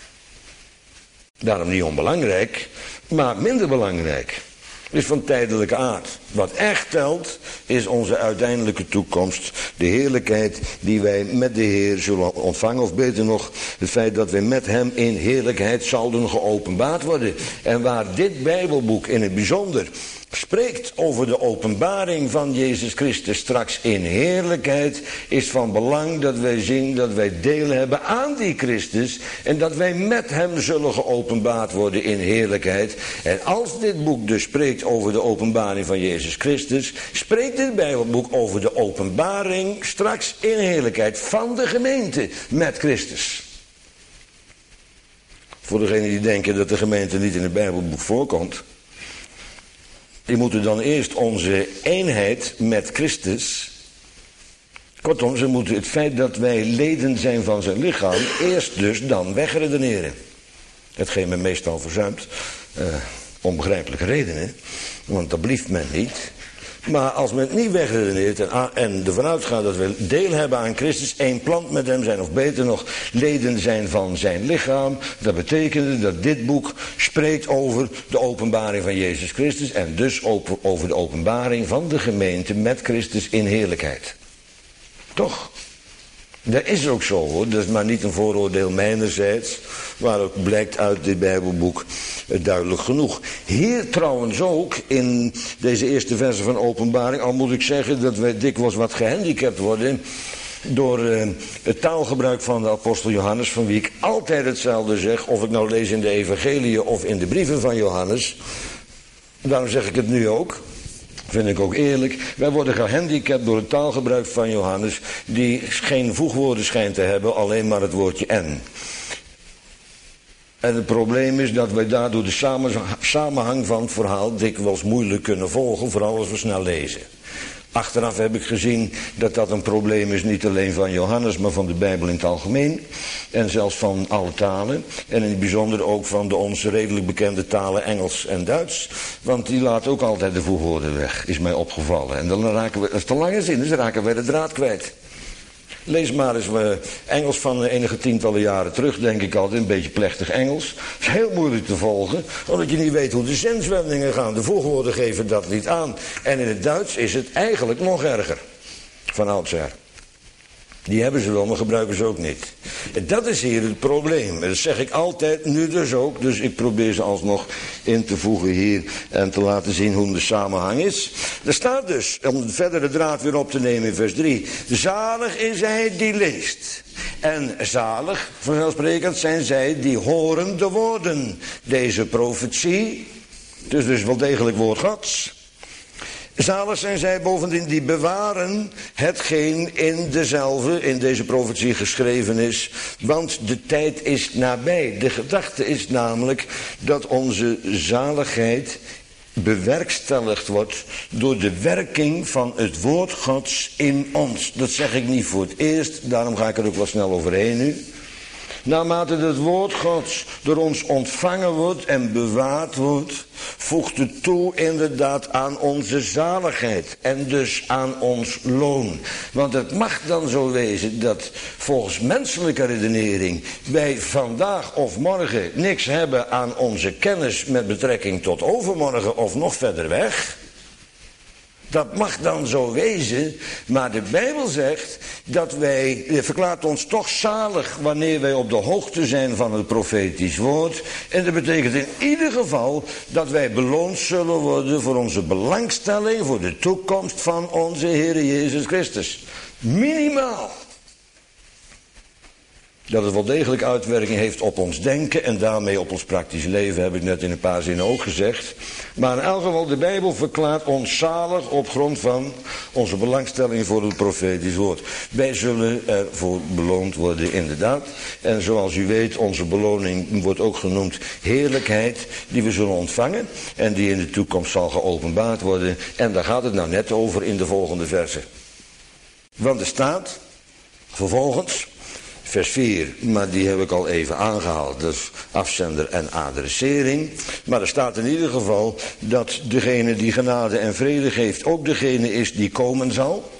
Daarom niet onbelangrijk, maar minder belangrijk. Is van tijdelijke aard. Wat echt telt, is onze uiteindelijke toekomst. De heerlijkheid die wij met de Heer zullen ontvangen. Of beter nog, het feit dat wij met hem in heerlijkheid zouden geopenbaard worden. En waar dit Bijbelboek in het bijzonder spreekt over de openbaring van Jezus Christus straks in heerlijkheid, is van belang dat wij zien dat wij deel hebben aan die Christus en dat wij met hem zullen geopenbaard worden in heerlijkheid. En als dit boek dus spreekt over de openbaring van Jezus Christus, spreekt dit Bijbelboek over de openbaring straks in heerlijkheid van de gemeente met Christus. Voor degenen die denken dat de gemeente niet in het Bijbelboek voorkomt, die moeten dan eerst onze eenheid met Christus, kortom, ze moeten het feit dat wij leden zijn van zijn lichaam, eerst dus dan wegredeneren. Hetgeen men meestal verzuimt, uh, onbegrijpelijke redenen, want dat blieft men niet. Maar als men het niet wegredeneert en, en ervan uitgaat dat we deel hebben aan Christus, één plant met hem zijn, of beter nog, leden zijn van zijn lichaam, dat betekent dat dit boek spreekt over de openbaring van Jezus Christus en dus over de openbaring van de gemeente met Christus in heerlijkheid. Toch? Dat is ook zo hoor, dat is maar niet een vooroordeel mijnerzijds, maar ook blijkt uit dit Bijbelboek duidelijk genoeg. Hier trouwens ook in deze eerste verse van openbaring, al moet ik zeggen dat wij dikwijls wat gehandicapt worden door uh, het taalgebruik van de apostel Johannes, van wie ik altijd hetzelfde zeg, of ik nou lees in de evangeliën of in de brieven van Johannes. Daarom zeg ik het nu ook. Vind ik ook eerlijk. Wij worden gehandicapt door het taalgebruik van Johannes, die geen voegwoorden schijnt te hebben, alleen maar het woordje en. En het probleem is dat wij daardoor de samenhang van het verhaal dikwijls moeilijk kunnen volgen, vooral als we snel lezen. Achteraf heb ik gezien dat dat een probleem is, niet alleen van Johannes, maar van de Bijbel in het algemeen. En zelfs van alle talen. En in het bijzonder ook van de ons redelijk bekende talen Engels en Duits. Want die laten ook altijd de voegwoorden weg, is mij opgevallen. En dan raken we, als het te lang is in, dus raken wij de draad kwijt. Lees maar eens uh, Engels van enige tientallen jaren terug, denk ik altijd, een beetje plechtig Engels. Het is heel moeilijk te volgen, omdat je niet weet hoe de zinswendingen gaan. De voegwoorden geven dat niet aan. En in het Duits is het eigenlijk nog erger, van oudsher. Die hebben ze wel, maar gebruiken ze ook niet. En dat is hier het probleem. Dat zeg ik altijd, nu dus ook. Dus ik probeer ze alsnog in te voegen hier en te laten zien hoe de samenhang is. Er staat dus, om verder de draad weer op te nemen in vers drie. Zalig is hij die leest. En zalig, vanzelfsprekend, zijn zij die horen de woorden. Deze profetie, het is dus wel degelijk woord Gods. Zalig zijn zij bovendien die bewaren hetgeen in dezelfde, in deze profetie geschreven is. Want de tijd is nabij. De gedachte is namelijk dat onze zaligheid bewerkstelligd wordt door de werking van het woord Gods in ons. Dat zeg ik niet voor het eerst, daarom ga ik er ook wel snel overheen nu. Naarmate het woord Gods door ons ontvangen wordt en bewaard wordt, voegt het toe inderdaad aan onze zaligheid en dus aan ons loon. Want het mag dan zo wezen dat volgens menselijke redenering wij vandaag of morgen niks hebben aan onze kennis met betrekking tot overmorgen of nog verder weg. Dat mag dan zo wezen, maar de Bijbel zegt dat wij, verklaart ons toch zalig wanneer wij op de hoogte zijn van het profetisch woord. En dat betekent in ieder geval dat wij beloond zullen worden voor onze belangstelling voor de toekomst van onze Heer Jezus Christus. Minimaal. Dat het wel degelijk uitwerking heeft op ons denken en daarmee op ons praktisch leven, heb ik net in een paar zinnen ook gezegd. Maar in elk geval, de Bijbel verklaart ons zalig op grond van onze belangstelling voor het profetisch woord. Wij zullen ervoor beloond worden, inderdaad. En zoals u weet, onze beloning wordt ook genoemd heerlijkheid, die we zullen ontvangen en die in de toekomst zal geopenbaard worden. En daar gaat het nou net over in de volgende versen. Want er staat vervolgens, vers vier, maar die heb ik al even aangehaald, dus afzender en adressering. Maar er staat in ieder geval dat degene die genade en vrede geeft ook degene is die komen zal.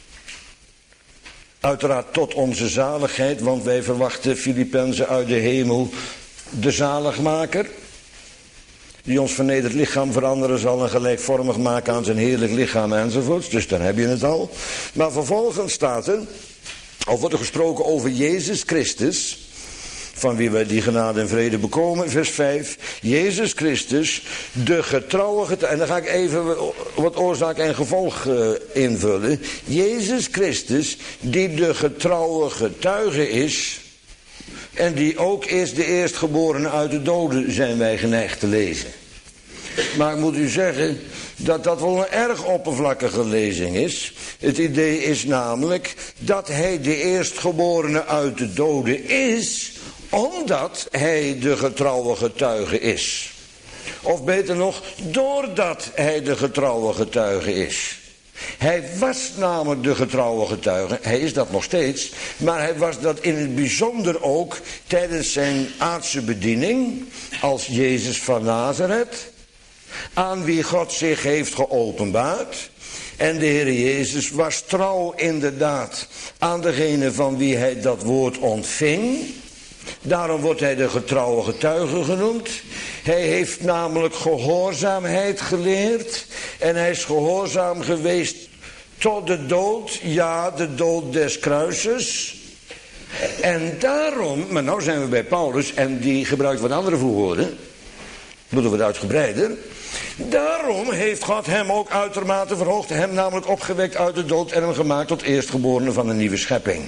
Uiteraard tot onze zaligheid, want wij verwachten Filippenzen uit de hemel de zaligmaker. Die ons vernederd lichaam veranderen zal en gelijkvormig maken aan zijn heerlijk lichaam enzovoorts. Dus dan heb je het al. Maar vervolgens staat er, of wordt er gesproken over Jezus Christus, van wie wij die genade en vrede bekomen, vers vijf. Jezus Christus, de getrouwe getuige. En dan ga ik even wat oorzaak en gevolg uh, invullen. Jezus Christus, die de getrouwe getuige is. En die ook is de eerstgeborene uit de doden, zijn wij geneigd te lezen. Maar ik moet u zeggen dat dat wel een erg oppervlakkige lezing is. Het idee is namelijk dat hij de eerstgeborene uit de doden is, omdat hij de getrouwe getuige is. Of beter nog, doordat hij de getrouwe getuige is. Hij was namelijk de getrouwe getuige, hij is dat nog steeds, maar hij was dat in het bijzonder ook tijdens zijn aardse bediening als Jezus van Nazareth, aan wie God zich heeft geopenbaard. En de Heer Jezus was trouw inderdaad aan degene van wie hij dat woord ontving. Daarom wordt hij de getrouwe getuige genoemd. Hij heeft namelijk gehoorzaamheid geleerd. En hij is gehoorzaam geweest tot de dood. Ja, de dood des kruises. En daarom, maar nou zijn we bij Paulus en die gebruikt wat andere voegwoorden. Moeten we het uitgebreider. Daarom heeft God hem ook uitermate verhoogd. Hem namelijk opgewekt uit de dood en hem gemaakt tot eerstgeborene van een nieuwe schepping.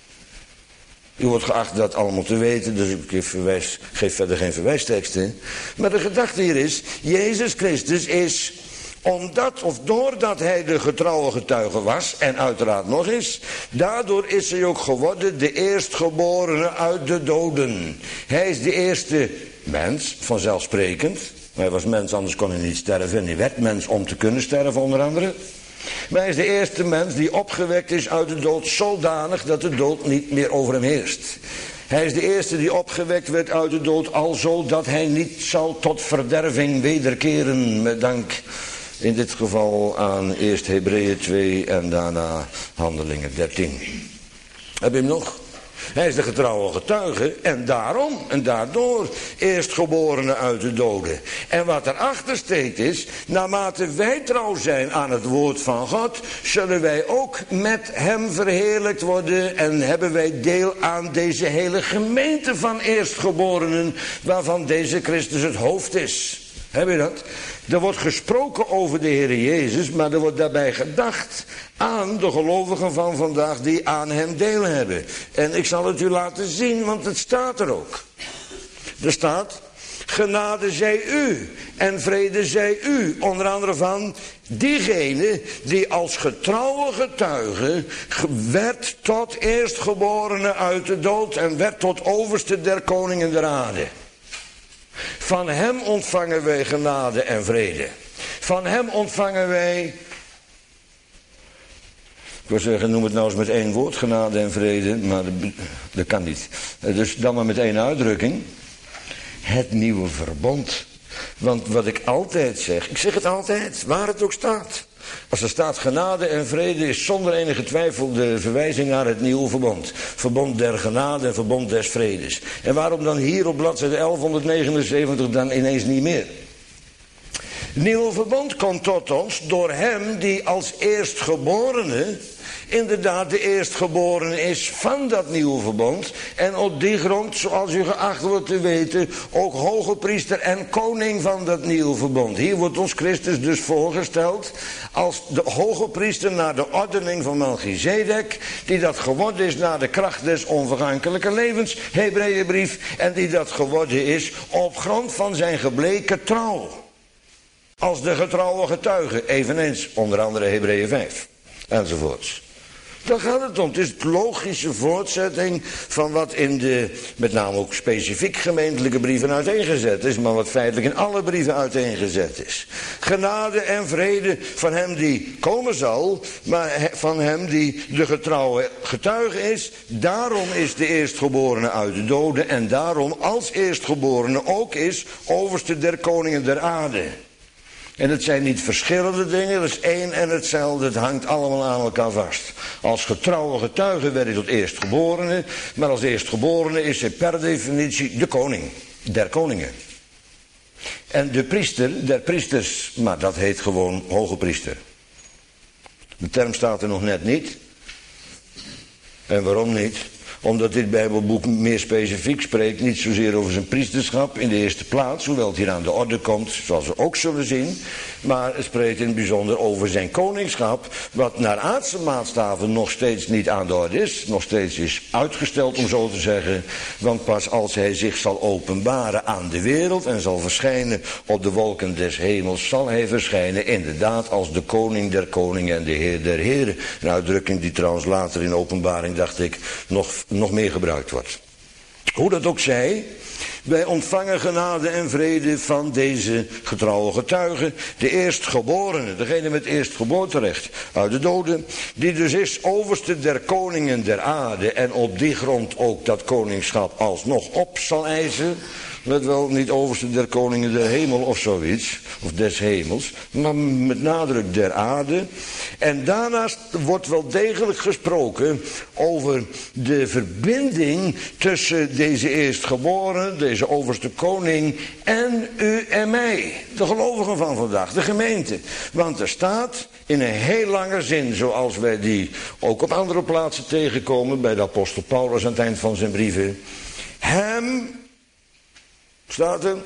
U wordt geacht dat allemaal te weten, dus ik verwijs, geef verder geen verwijsteksten. Maar de gedachte hier is, Jezus Christus is, omdat of doordat hij de getrouwe getuige was, en uiteraard nog is, daardoor is hij ook geworden de eerstgeborene uit de doden. Hij is de eerste mens, vanzelfsprekend. Hij was mens, anders kon hij niet sterven. En hij werd mens om te kunnen sterven, onder andere. Maar hij is de eerste mens die opgewekt is uit de dood, zodanig dat de dood niet meer over hem heerst. Hij is de eerste die opgewekt werd uit de dood, alzo dat hij niet zal tot verderving wederkeren, met dank in dit geval aan eerst Hebreeën twee en daarna Handelingen dertien. Heb je hem nog? Hij is de getrouwe getuige en daarom en daardoor eerstgeborene uit de doden. En wat erachter steekt is, naarmate wij trouw zijn aan het woord van God, zullen wij ook met hem verheerlijkt worden en hebben wij deel aan deze hele gemeente van eerstgeborenen, waarvan deze Christus het hoofd is. Heb je dat? Er wordt gesproken over de Heer Jezus, maar er wordt daarbij gedacht aan de gelovigen van vandaag die aan hem deel hebben. En ik zal het u laten zien, want het staat er ook. Er staat, genade zij u en vrede zij u. Onder andere van diegene die als getrouwe getuige werd tot eerstgeborene uit de dood en werd tot overste der koningen der aarde. Van hem ontvangen wij genade en vrede. Van hem ontvangen wij, ik wil zeggen, noem het nou eens met één woord, genade en vrede, maar dat, dat kan niet. Dus dan maar met één uitdrukking. Het nieuwe verbond. Want wat ik altijd zeg, ik zeg het altijd, waar het ook staat. Als er staat genade en vrede is zonder enige twijfel de verwijzing naar het nieuwe verbond. Verbond der genade en verbond des vredes. En waarom dan hier op bladzijde elfhonderdnegenenzeventig dan ineens niet meer? Het nieuwe verbond komt tot ons door hem die als eerstgeborene inderdaad de eerstgeborene is van dat nieuwe verbond. En op die grond, zoals u geacht wordt te weten, ook hoge priester en koning van dat nieuwe verbond. Hier wordt ons Christus dus voorgesteld als de hoge priester naar de ordening van Melchizedek, die dat geworden is naar de kracht des onvergankelijke levens, Hebreeënbrief, en die dat geworden is op grond van zijn gebleken trouw. Als de getrouwe getuige, eveneens onder andere Hebreeën vijf, enzovoorts. Daar gaat het om. Het is de logische voortzetting van wat in de, met name ook specifiek gemeentelijke brieven uiteengezet is, maar wat feitelijk in alle brieven uiteengezet is. Genade en vrede van hem die komen zal, maar van hem die de getrouwe getuige is. Daarom is de eerstgeborene uit de doden en daarom als eerstgeborene ook is overste der koningen der aarde. En het zijn niet verschillende dingen, het is één en hetzelfde, het hangt allemaal aan elkaar vast. Als getrouwe getuige werd hij tot eerstgeborene, maar als eerstgeborene is hij per definitie de koning, der koningen. En de priester, der priesters, maar dat heet gewoon hoge priester. De term staat er nog net niet. En waarom niet? Omdat dit Bijbelboek meer specifiek spreekt, niet zozeer over zijn priesterschap in de eerste plaats, hoewel het hier aan de orde komt, zoals we ook zullen zien, maar het spreekt in het bijzonder over zijn koningschap, wat naar aardse maatstaven nog steeds niet aan de orde is, nog steeds is uitgesteld om zo te zeggen, want pas als hij zich zal openbaren aan de wereld en zal verschijnen op de wolken des hemels, zal hij verschijnen inderdaad als de koning der koningen en de heer der heren. Een uitdrukking die trouwens later in openbaring, dacht ik, nog, nog meer gebruikt wordt. Hoe dat ook zij, wij ontvangen genade en vrede van deze getrouwe getuigen, de eerstgeborene, degene met eerstgeboorterecht uit de doden, die dus is overste der koningen der aarde en op die grond ook dat koningschap alsnog op zal eisen. Let wel, niet overste der koningen der hemel of zoiets, of des hemels, maar met nadruk der aarde. En daarnaast wordt wel degelijk gesproken over de verbinding tussen deze eerstgeboren, deze overste koning, en u en mij, de gelovigen van vandaag, de gemeente. Want er staat in een heel lange zin, zoals wij die ook op andere plaatsen tegenkomen, bij de apostel Paulus aan het eind van zijn brieven, hem, staat er,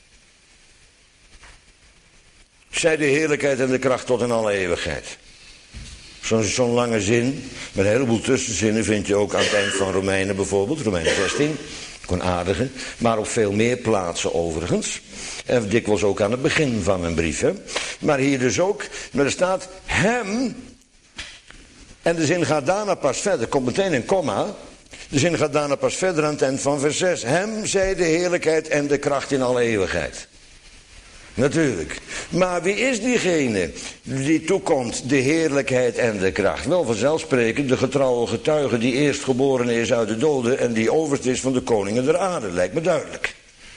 zij de heerlijkheid en de kracht tot in alle eeuwigheid. Zo'n zo'n lange zin, met een heleboel tussenzinnen vind je ook aan het eind van Romeinen bijvoorbeeld, Romeinen zestien, gewoon aardige, maar op veel meer plaatsen overigens. En dikwijls ook aan het begin van een brief. Hè? Maar hier dus ook, maar er staat hem, en de zin gaat daarna pas verder, komt meteen een komma. De zin gaat daarna pas verder aan het eind van vers zes. Hem zij de heerlijkheid en de kracht in alle eeuwigheid. Natuurlijk. Maar wie is diegene die toekomt de heerlijkheid en de kracht? Wel vanzelfsprekend de getrouwe getuige die eerst geboren is uit de doden en die overste is van de koningen der aarde. Lijkt me duidelijk.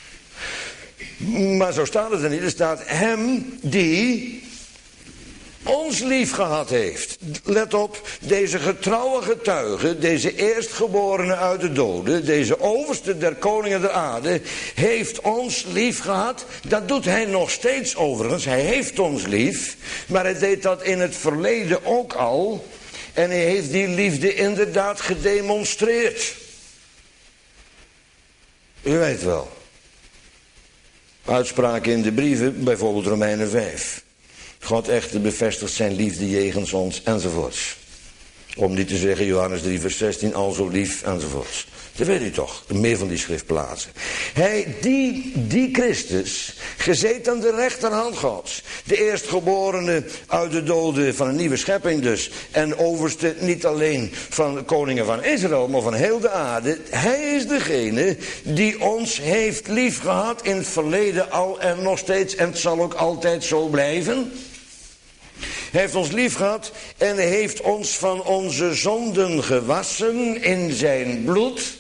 Maar zo staat het er niet. Er staat hem die ons lief gehad heeft. Let op, deze getrouwe getuige, deze eerstgeborene uit de doden, deze overste der koningen der aarde, heeft ons lief gehad. Dat doet hij nog steeds overigens. Hij heeft ons lief, maar hij deed dat in het verleden ook al. En hij heeft die liefde inderdaad gedemonstreerd. U weet wel. Uitspraken in de brieven, bijvoorbeeld Romeinen vijf. God echter bevestigt zijn liefde jegens ons, enzovoorts. Om niet te zeggen Johannes drie vers zestien, al zo lief, enzovoorts. Dat weet u toch, meer van die schriftplaatsen. Hij, die, die Christus, gezeten aan de rechterhand Gods, de eerstgeborene uit de doden van een nieuwe schepping dus, en overste niet alleen van de koningen van Israël, maar van heel de aarde. Hij is degene die ons heeft lief gehad in het verleden al en nog steeds, en het zal ook altijd zo blijven. Hij heeft ons lief gehad en hij heeft ons van onze zonden gewassen in zijn bloed.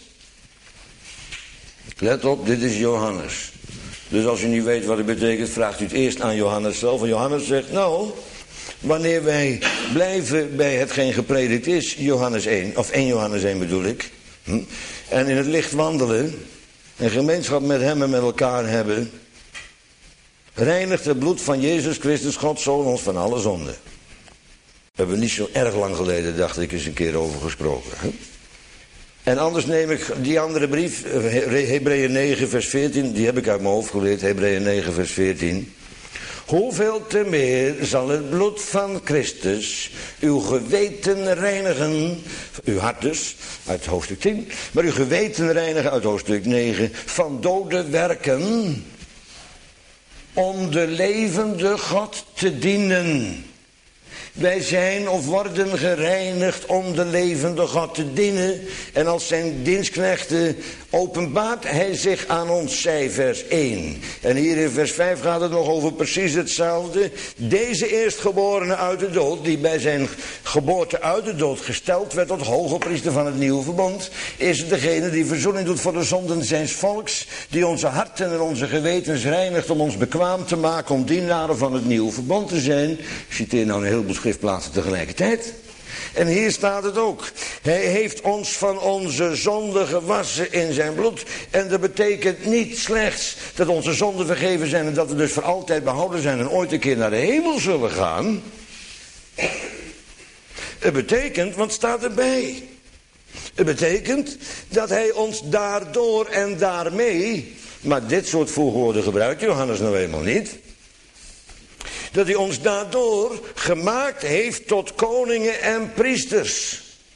Let op, dit is Johannes. Dus als u niet weet wat het betekent, vraagt u het eerst aan Johannes zelf. En Johannes zegt, nou, wanneer wij blijven bij hetgeen gepredikt is, Johannes één, of één Johannes één bedoel ik, hm, en in het licht wandelen, en gemeenschap met hem en met elkaar hebben, reinigt het bloed van Jezus Christus, Gods Zoon, ons van alle zonden. Daar hebben we niet zo erg lang geleden, dacht ik, eens een keer over gesproken. Hè? En anders neem ik die andere brief, Hebreeën negen vers veertien, die heb ik uit mijn hoofd geleerd, Hebreeën negen vers veertien. Hoeveel te meer zal het bloed van Christus uw geweten reinigen, uw hart dus, uit hoofdstuk tien, maar uw geweten reinigen uit hoofdstuk negen, van dode werken, om de levende God te dienen. Wij zijn of worden gereinigd om de levende God te dienen. En als zijn dienstknechten openbaart hij zich aan ons, zei vers één. En hier in vers vijf gaat het nog over precies hetzelfde. Deze eerstgeborene uit de dood, die bij zijn geboorte uit de dood gesteld werd tot hoge priester van het nieuwe verbond, is degene die verzoening doet voor de zonden zijns volks, die onze harten en onze gewetens reinigt om ons bekwaam te maken om dienaren van het nieuwe verbond te zijn. Ik citeer nou een heleboel schriftplaatsen tegelijkertijd. En hier staat het ook. Hij heeft ons van onze zonden gewassen in zijn bloed. En dat betekent niet slechts dat onze zonden vergeven zijn en dat we dus voor altijd behouden zijn en ooit een keer naar de hemel zullen gaan. Het betekent, want het staat erbij. Het betekent dat hij ons daardoor en daarmee, maar dit soort voegwoorden gebruikt Johannes nou eenmaal niet, dat hij ons daardoor gemaakt heeft tot koningen en priesters.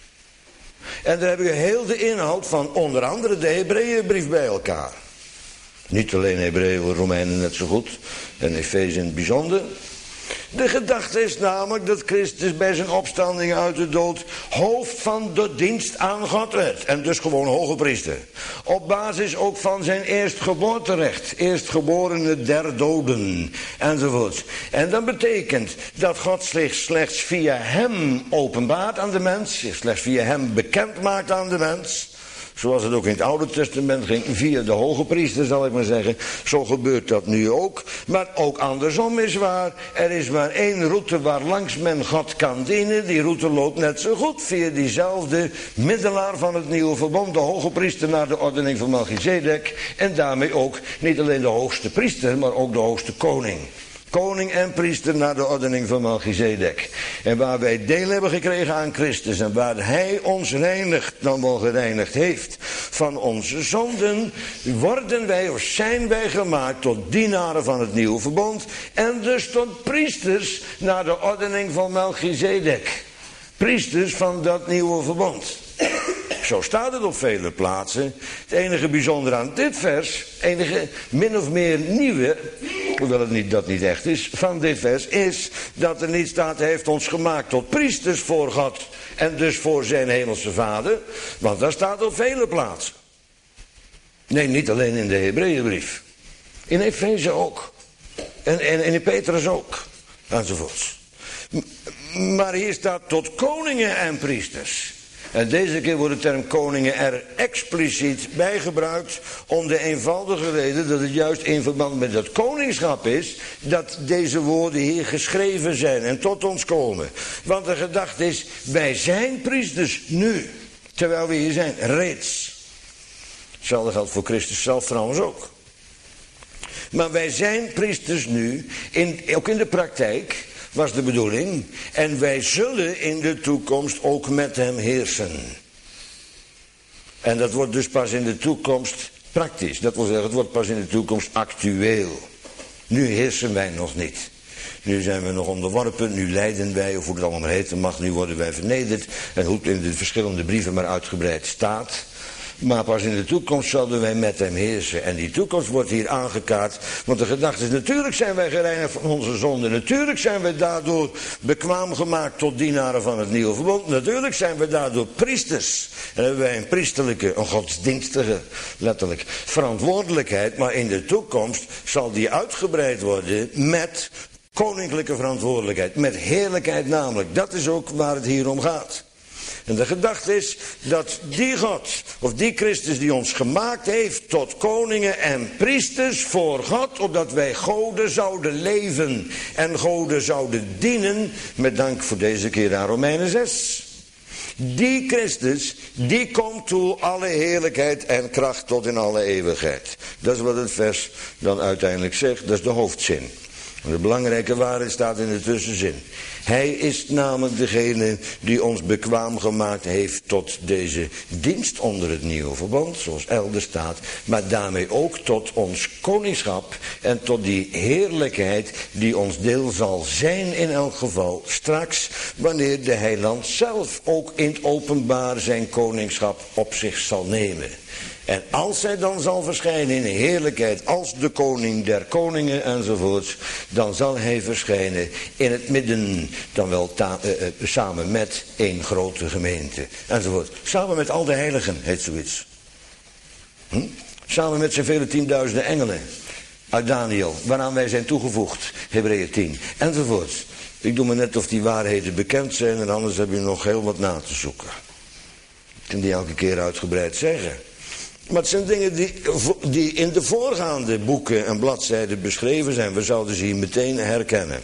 En daar hebben we heel de inhoud van onder andere de Hebreeënbrief bij elkaar. Niet alleen Hebreeën, Romeinen net zo goed en Efeze in het bijzonder. De gedachte is namelijk dat Christus bij zijn opstanding uit de dood hoofd van de dienst aan God werd. En dus gewoon hoge priester. Op basis ook van zijn eerstgeboorterecht. Eerstgeborene der doden. Enzovoort. En dat betekent dat God zich slechts via hem openbaart aan de mens. Zich slechts via hem bekend maakt aan de mens. Zoals het ook in het Oude Testament ging, via de hoge priester zal ik maar zeggen. Zo gebeurt dat nu ook. Maar ook andersom is waar. Er is maar één route waar langs men God kan dienen. Die route loopt net zo goed via diezelfde middelaar van het nieuwe verbond. De hoge priester naar de ordening van Melchizedek. En daarmee ook niet alleen de hoogste priester, maar ook de hoogste koning. Koning en priester naar de ordening van Melchizedek. En waar wij deel hebben gekregen aan Christus. En waar hij ons reinigt, dan wel gereinigd heeft. Van onze zonden worden wij of zijn wij gemaakt tot dienaren van het nieuwe verbond. En dus tot priesters naar de ordening van Melchizedek. Priesters van dat nieuwe verbond. Zo staat het op vele plaatsen. Het enige bijzondere aan dit vers, enige min of meer nieuwe, hoewel het niet, dat niet echt is, van dit vers is dat er niet staat, hij heeft ons gemaakt tot priesters voor God en dus voor zijn hemelse Vader, want dat staat op vele plaatsen. Nee, niet alleen in de Hebreeënbrief. In Efeze ook. En, en, en in Petrus ook. Enzovoorts. Maar hier staat tot koningen en priesters. En deze keer wordt de term koningen er expliciet bij gebruikt om de eenvoudige reden dat het juist in verband met dat koningschap is dat deze woorden hier geschreven zijn en tot ons komen. Want de gedachte is, wij zijn priesters nu, terwijl we hier zijn, reeds. Hetzelfde geldt voor Christus zelf trouwens ook. Maar wij zijn priesters nu, in, ook in de praktijk, was de bedoeling. En wij zullen in de toekomst ook met hem heersen. En dat wordt dus pas in de toekomst praktisch. Dat wil zeggen, het wordt pas in de toekomst actueel. Nu heersen wij nog niet. Nu zijn we nog onderworpen, nu lijden wij, of hoe het allemaal maar heten mag. Nu worden wij vernederd. En hoe het in de verschillende brieven maar uitgebreid staat. Maar pas in de toekomst zullen wij met hem heersen. En die toekomst wordt hier aangekaart. Want de gedachte is, natuurlijk zijn wij gereinigd van onze zonden. Natuurlijk zijn wij daardoor bekwaam gemaakt tot dienaren van het nieuwe verbond. Natuurlijk zijn we daardoor priesters. En hebben wij een priesterlijke, een godsdienstige, letterlijk, verantwoordelijkheid. Maar in de toekomst zal die uitgebreid worden met koninklijke verantwoordelijkheid. Met heerlijkheid namelijk. Dat is ook waar het hier om gaat. En de gedachte is dat die God, of die Christus die ons gemaakt heeft tot koningen en priesters voor God, opdat wij goden zouden leven en goden zouden dienen, met dank voor deze keer aan Romeinen zes. Die Christus, die komt toe alle heerlijkheid en kracht tot in alle eeuwigheid. Dat is wat het vers dan uiteindelijk zegt, dat is de hoofdzin. En de belangrijke waarheid staat in de tussenzin. Hij is namelijk degene die ons bekwaam gemaakt heeft tot deze dienst onder het nieuwe verbond, zoals elders staat, maar daarmee ook tot ons koningschap en tot die heerlijkheid die ons deel zal zijn in elk geval straks, wanneer de heiland zelf ook in het openbaar zijn koningschap op zich zal nemen. En als hij dan zal verschijnen in heerlijkheid als de koning der koningen enzovoorts, dan zal hij verschijnen in het midden, dan wel ta- uh, uh, samen met één grote gemeente enzovoort. Samen met al de heiligen heet zoiets. Hm? Samen met zijn vele tienduizenden engelen uit Daniel, waaraan wij zijn toegevoegd, Hebreeën tien enzovoorts. Ik doe me net of die waarheden bekend zijn en anders heb je nog heel wat na te zoeken. Ik kan die elke keer uitgebreid zeggen. Maar het zijn dingen die, die in de voorgaande boeken en bladzijden beschreven zijn. We zouden ze hier meteen herkennen.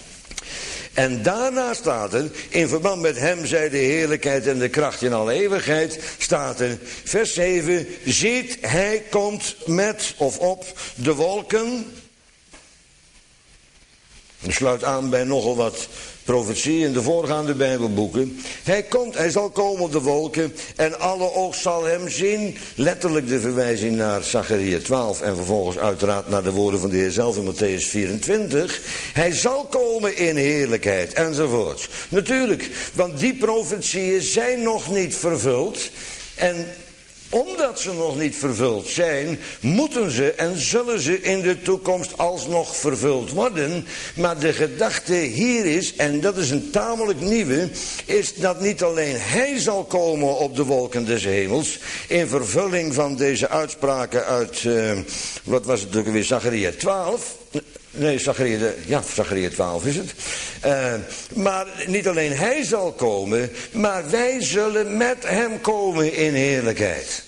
En daarna staat er, in verband met hem zij de heerlijkheid en de kracht in alle eeuwigheid, staat er, vers zeven, ziet, hij komt met of op de wolken. Dat sluit aan bij nogal wat profetie in de voorgaande Bijbelboeken. Hij komt, hij zal komen op de wolken en alle oog zal hem zien. Letterlijk de verwijzing naar Zacharia twaalf en vervolgens uiteraard naar de woorden van de Heer zelf in Matthäus vierentwintig. Hij zal komen in heerlijkheid enzovoort. Natuurlijk, want die profetieën zijn nog niet vervuld en omdat ze nog niet vervuld zijn, moeten ze en zullen ze in de toekomst alsnog vervuld worden. Maar de gedachte hier is, en dat is een tamelijk nieuwe, is dat niet alleen hij zal komen op de wolken des hemels, in vervulling van deze uitspraken uit, uh, wat was het ook weer, Zacharia twaalf... Nee, Zacharia, ja, Zacharia twaalf is het. Uh, maar niet alleen hij zal komen, maar wij zullen met hem komen in heerlijkheid.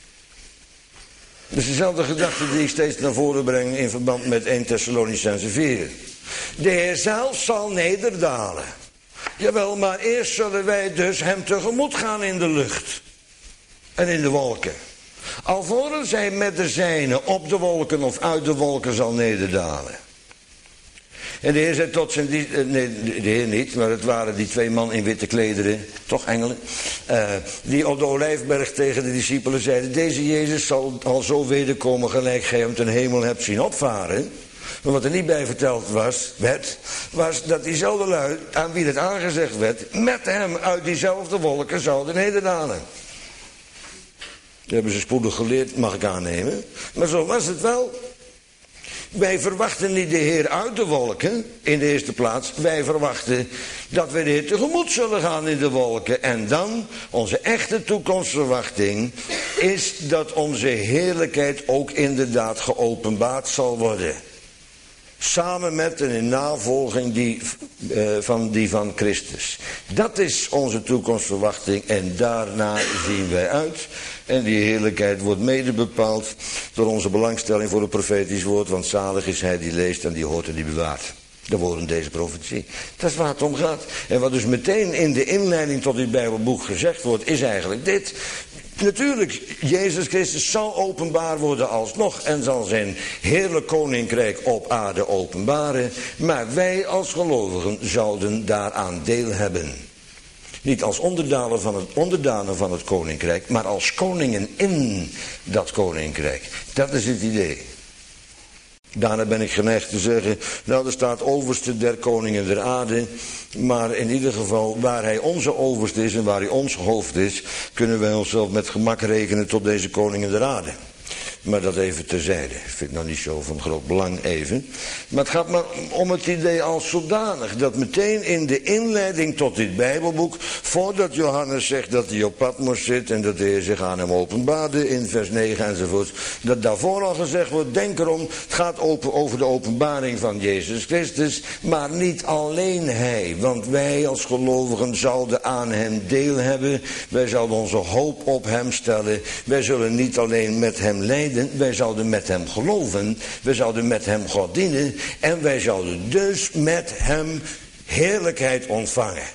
Dat is dezelfde gedachte die ik steeds naar voren breng in verband met eerste Thessalonicenzen vier. De Heer zelf zal nederdalen. Jawel, maar eerst zullen wij dus hem tegemoet gaan in de lucht. En in de wolken. Alvorens hij met de zijnen op de wolken of uit de wolken zal nederdalen. En de Heer zei tot zijn, nee de Heer niet, maar het waren die twee man in witte klederen, toch engelen, uh, die op de Olijfberg tegen de discipelen zeiden, deze Jezus zal al zo wederkomen gelijk gij hem ten hemel hebt zien opvaren. Maar wat er niet bij verteld was, werd, was dat diezelfde lui, aan wie het aangezegd werd, met hem uit diezelfde wolken zouden nederdalen. Dat hebben ze spoedig geleerd, mag ik aannemen. Maar zo was het wel. Wij verwachten niet de Heer uit de wolken, in de eerste plaats. Wij verwachten dat we de Heer tegemoet zullen gaan in de wolken. En dan, onze echte toekomstverwachting, is dat onze heerlijkheid ook inderdaad geopenbaard zal worden. Samen met en in navolging die, uh, van die van Christus. Dat is onze toekomstverwachting en daarna zien wij uit. En die heerlijkheid wordt mede bepaald door onze belangstelling voor het profetisch woord. Want zalig is hij die leest en die hoort en die bewaart. De woorden deze profetie. Dat is waar het om gaat. En wat dus meteen in de inleiding tot dit Bijbelboek gezegd wordt, is eigenlijk dit. Natuurlijk, Jezus Christus zal openbaar worden alsnog en zal zijn heerlijk koninkrijk op aarde openbaren. Maar wij als gelovigen zouden daaraan deel hebben. Niet als onderdanen van het, onderdanen van het koninkrijk, maar als koningen in dat koninkrijk. Dat is het idee. Daarna ben ik geneigd te zeggen, nou er staat overste der koningen der aarde. Maar in ieder geval, waar hij onze overste is en waar hij ons hoofd is, kunnen wij onszelf met gemak rekenen tot deze koningen der aarde. Maar dat even terzijde. Ik vind het nou niet zo van groot belang even. Maar het gaat maar om het idee als zodanig. Dat meteen in de inleiding tot dit Bijbelboek. Voordat Johannes zegt dat hij op Patmos zit. En dat de Heer zich aan hem openbaarde in vers negen enzovoort. Dat daarvoor al gezegd wordt. Denk erom. Het gaat over de openbaring van Jezus Christus. Maar niet alleen hij. Want wij als gelovigen zouden aan hem deel hebben. Wij zouden onze hoop op hem stellen. Wij zullen niet alleen met hem lijden. Wij zouden met hem geloven, wij zouden met hem God dienen en wij zouden dus met hem heerlijkheid ontvangen.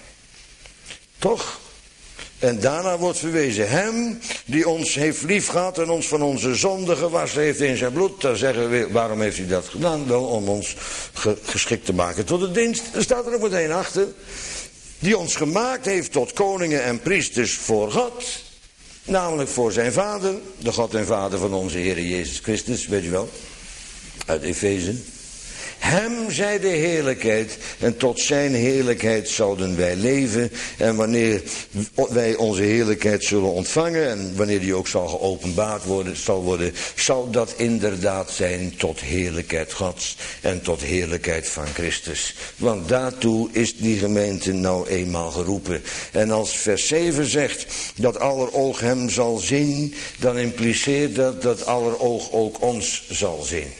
Toch? En daarna wordt verwezen hem die ons heeft liefgehad en ons van onze zonde gewassen heeft in zijn bloed. Dan zeggen we, waarom heeft hij dat gedaan? Wel om ons ge- geschikt te maken tot de dienst. Er staat er ook meteen achter. Die ons gemaakt heeft tot koningen en priesters voor God. Namelijk voor zijn vader, de God en vader van onze Heer Jezus Christus, weet je wel, uit Efeze. Hem zij de heerlijkheid en tot zijn heerlijkheid zouden wij leven. En wanneer wij onze heerlijkheid zullen ontvangen en wanneer die ook zal geopenbaard worden, zal worden, zal dat inderdaad zijn tot heerlijkheid Gods en tot heerlijkheid van Christus. Want daartoe is die gemeente nou eenmaal geroepen. En als vers zeven zegt dat aller oog hem zal zien, dan impliceert dat dat aller oog ook ons zal zien.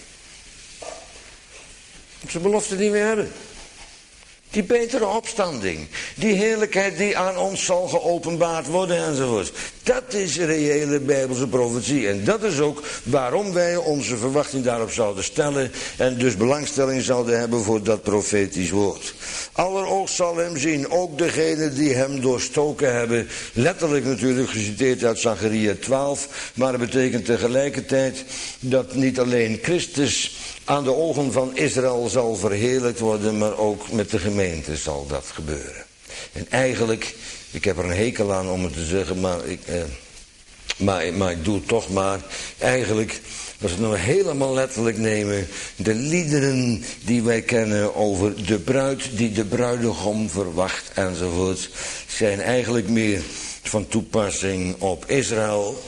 Ze belofte die we hebben. Die betere opstanding. Die heerlijkheid die aan ons zal geopenbaard worden enzovoort. Dat is reële Bijbelse profetie. En dat is ook waarom wij onze verwachting daarop zouden stellen en dus belangstelling zouden hebben voor dat profetisch woord. Aller oog zal hem zien, ook degenen die hem doorstoken hebben. Letterlijk natuurlijk geciteerd uit Zacharia twaalf, maar het betekent tegelijkertijd dat niet alleen Christus aan de ogen van Israël zal verheerlijkt worden, maar ook met de gemeente zal dat gebeuren. En eigenlijk, ik heb er een hekel aan om het te zeggen, maar ik, eh, maar, maar ik doe het toch maar. Eigenlijk, als we het nou helemaal letterlijk nemen, de liederen die wij kennen over de bruid die de bruidegom verwacht enzovoort, zijn eigenlijk meer van toepassing op Israël.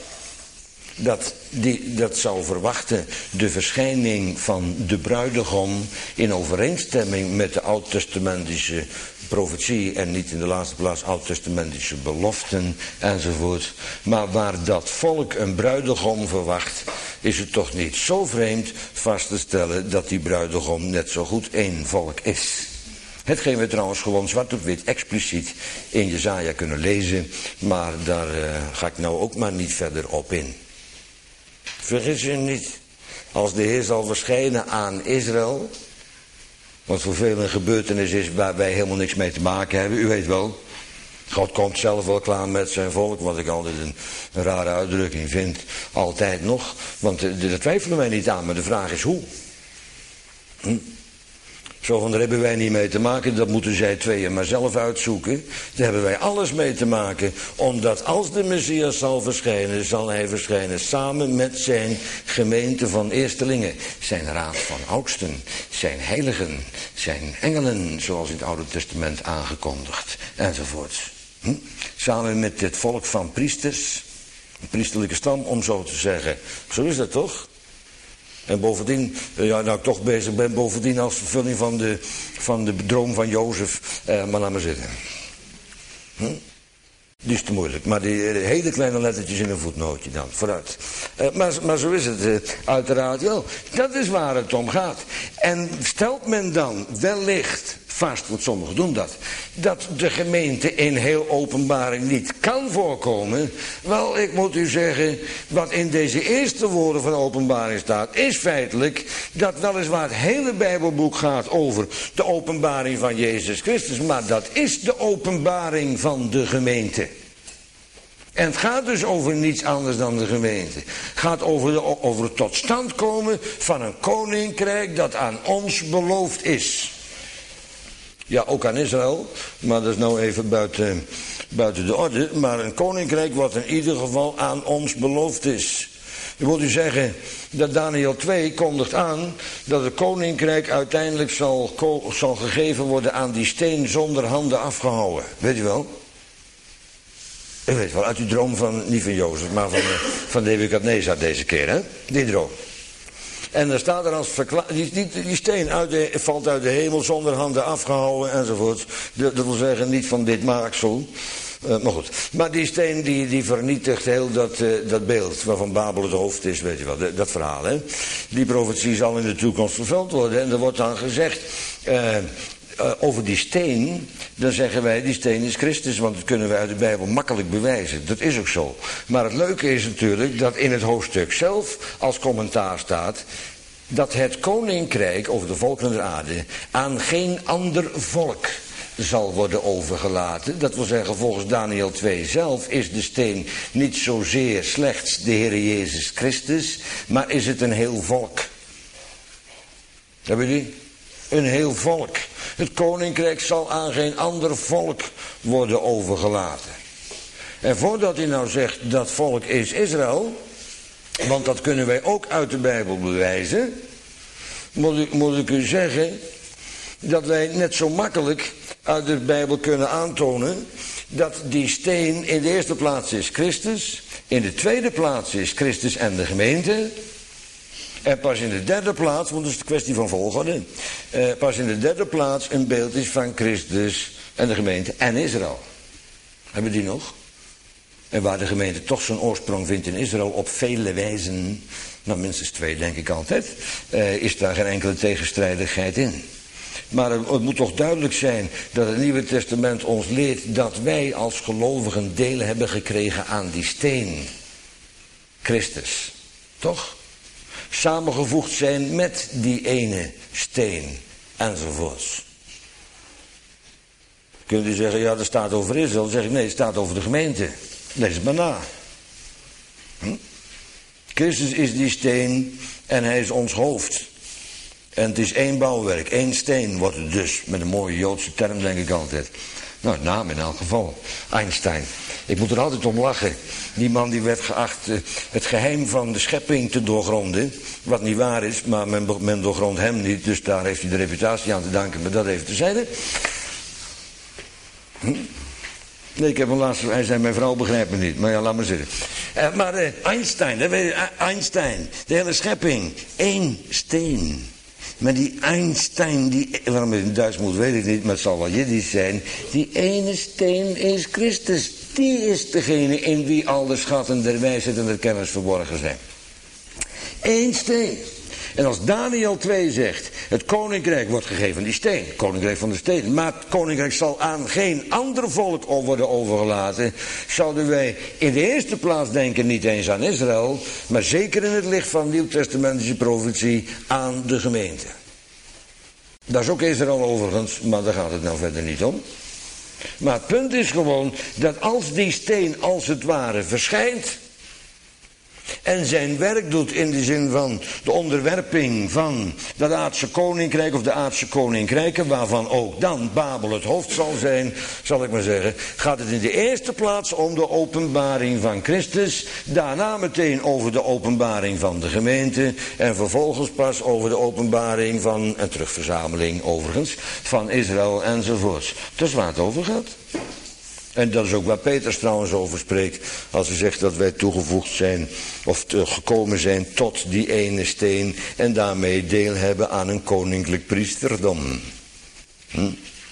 Dat, die, dat zou verwachten de verschijning van de bruidegom in overeenstemming met de oud-testamentische profetie en niet in de laatste plaats oud-testamentische beloften enzovoort. Maar waar dat volk een bruidegom verwacht, is het toch niet zo vreemd vast te stellen dat die bruidegom net zo goed één volk is. Hetgeen we trouwens gewoon zwart op wit expliciet in Jesaja kunnen lezen, maar daar uh, ga ik nou ook maar niet verder op in. Vergis je niet, als de Heer zal verschijnen aan Israël, wat voor velen een gebeurtenis is waar wij helemaal niks mee te maken hebben, u weet wel. God komt zelf wel klaar met zijn volk, wat ik altijd een, een rare uitdrukking vind, altijd nog. Want uh, daar twijfelen wij niet aan, maar de vraag is hoe. Hm? Zo van, daar hebben wij niet mee te maken, dat moeten zij tweeën maar zelf uitzoeken. Daar hebben wij alles mee te maken, omdat als de Messias zal verschijnen, zal hij verschijnen samen met zijn gemeente van eerstelingen. Zijn raad van oudsten, zijn heiligen, zijn engelen, zoals in het Oude Testament aangekondigd, enzovoort. Hm? Samen met het volk van priesters, een priesterlijke stam om zo te zeggen. Zo is dat toch? En bovendien, ja, nou ik toch bezig ben, bovendien als vervulling van de, van de droom van Jozef, eh, maar laat maar zitten. Hm? Die is te moeilijk, maar die eh, hele kleine lettertjes in een voetnootje dan, vooruit. Eh, maar, maar zo is het eh, uiteraard wel. Dat is waar het om gaat. En stelt men dan wellicht vast, want sommigen doen dat, dat de gemeente in heel Openbaring niet kan voorkomen. Wel, ik moet u zeggen, wat in deze eerste woorden van Openbaring staat, is feitelijk dat weliswaar het hele Bijbelboek gaat over de openbaring van Jezus Christus, maar dat is de openbaring van de gemeente. En het gaat dus over niets anders dan de gemeente. Het gaat over, de, over het tot stand komen van een koninkrijk dat aan ons beloofd is. Ja, ook aan Israël, maar dat is nou even buiten, buiten de orde. Maar een koninkrijk wat in ieder geval aan ons beloofd is. Ik wil u zeggen dat Daniel twee kondigt aan dat het koninkrijk uiteindelijk zal, zal gegeven worden aan die steen zonder handen afgehouwen. Weet u wel? U weet wel, uit uw droom van, niet van Jozef, maar van, van Nebukadnezar deze keer, hè? Die droom. En dan staat er als verklaring, die, die, die steen uit de, valt uit de hemel zonder handen afgehouden enzovoort. Dat, dat wil zeggen niet van dit maaksel. Uh, maar goed. Maar die steen die, die vernietigt heel dat, uh, dat beeld waarvan Babel het hoofd is, weet je wel, dat, dat verhaal, hè. Die profetie zal in de toekomst vervuld worden. En er wordt dan gezegd, uh, uh, over die steen, dan zeggen wij, die steen is Christus, want dat kunnen we uit de Bijbel makkelijk bewijzen. Dat is ook zo. Maar het leuke is natuurlijk dat in het hoofdstuk zelf als commentaar staat dat het koninkrijk over de volkeren der aarde aan geen ander volk zal worden overgelaten. Dat wil zeggen, volgens Daniel twee zelf is de steen niet zozeer slechts de Heer Jezus Christus, maar is het een heel volk. Hebben jullie? Een heel volk. Het koninkrijk zal aan geen ander volk worden overgelaten. En voordat hij nou zegt dat volk is Israël, want dat kunnen wij ook uit de Bijbel bewijzen, moet ik, moet ik u zeggen dat wij net zo makkelijk uit de Bijbel kunnen aantonen dat die steen in de eerste plaats is Christus, in de tweede plaats is Christus en de gemeente, en pas in de derde plaats, want dat is de kwestie van volgorde, eh, pas in de derde plaats een beeld is van Christus en de gemeente en Israël. Hebben we die nog? En waar de gemeente toch zijn oorsprong vindt in Israël op vele wijzen, nou minstens twee denk ik altijd, eh, is daar geen enkele tegenstrijdigheid in. Maar het moet toch duidelijk zijn dat het Nieuwe Testament ons leert dat wij als gelovigen deel hebben gekregen aan die steen. Christus. Toch? Samengevoegd zijn met die ene steen. Enzovoorts. Kunt u zeggen, ja dat staat over Israël. Dan zeg ik, nee, het staat over de gemeente. Lees het maar na. Hm? Christus is die steen en hij is ons hoofd. En het is één bouwwerk, één steen wordt het dus. Met een mooie Joodse term denk ik altijd. Nou, naam in elk geval. Einstein. Ik moet er altijd om lachen. Die man die werd geacht uh, het geheim van de schepping te doorgronden. Wat niet waar is, maar men, men doorgrondt hem niet. Dus daar heeft hij de reputatie aan te danken. Maar dat even terzijde. Hm? Nee, ik heb hem laatst... Hij zei, mijn vrouw begrijpt me niet. Maar ja, laat maar zitten. Uh, maar uh, Einstein, dat weet je, uh, Einstein. De hele schepping. Eén steen. Maar die Einstein, die, waarom het in Duits moet, weet ik niet, maar het zal wel Jiddisch zijn. Die ene steen is Christus. Die is degene in wie al de schatten der wijsheid en der kennis verborgen zijn. Eén steen. En als Daniel twee zegt, het koninkrijk wordt gegeven aan die steen, het koninkrijk van de steen, maar het koninkrijk zal aan geen ander volk worden overgelaten, zouden wij in de eerste plaats denken niet eens aan Israël, maar zeker in het licht van nieuwtestamentische profetie aan de gemeente. Dat is ook Israël overigens, maar daar gaat het nou verder niet om. Maar het punt is gewoon dat als die steen als het ware verschijnt en zijn werk doet in de zin van de onderwerping van dat aardse koninkrijk of de aardse koninkrijken, waarvan ook dan Babel het hoofd zal zijn, zal ik maar zeggen, gaat het in de eerste plaats om de openbaring van Christus, daarna meteen over de openbaring van de gemeente en vervolgens pas over de openbaring van een terugverzameling overigens van Israël enzovoorts. Dat is waar het over gaat. En dat is ook waar Petrus trouwens over spreekt, als hij zegt dat wij toegevoegd zijn, of gekomen zijn tot die ene steen, en daarmee deel hebben aan een koninklijk priesterdom. Hm?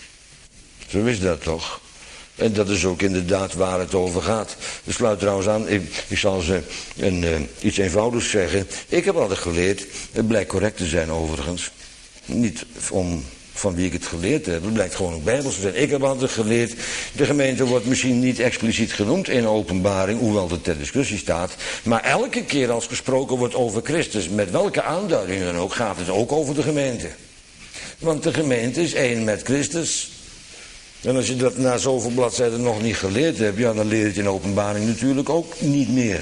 Zo is dat toch? En dat is ook inderdaad waar het over gaat. Ik sluit trouwens aan, ik, ik zal ze een, uh, iets eenvoudigs zeggen. Ik heb altijd geleerd, het blijkt correct te zijn overigens, niet om... van wie ik het geleerd heb. Het blijkt gewoon ook bijbels te zijn. Ik heb altijd geleerd, de gemeente wordt misschien niet expliciet genoemd in openbaring, hoewel het ter discussie staat. Maar elke keer als gesproken wordt over Christus, met welke aanduiding dan ook, gaat het ook over de gemeente. Want de gemeente is één met Christus. En als je dat na zoveel bladzijden nog niet geleerd hebt, ja, dan leer je het in openbaring natuurlijk ook niet meer.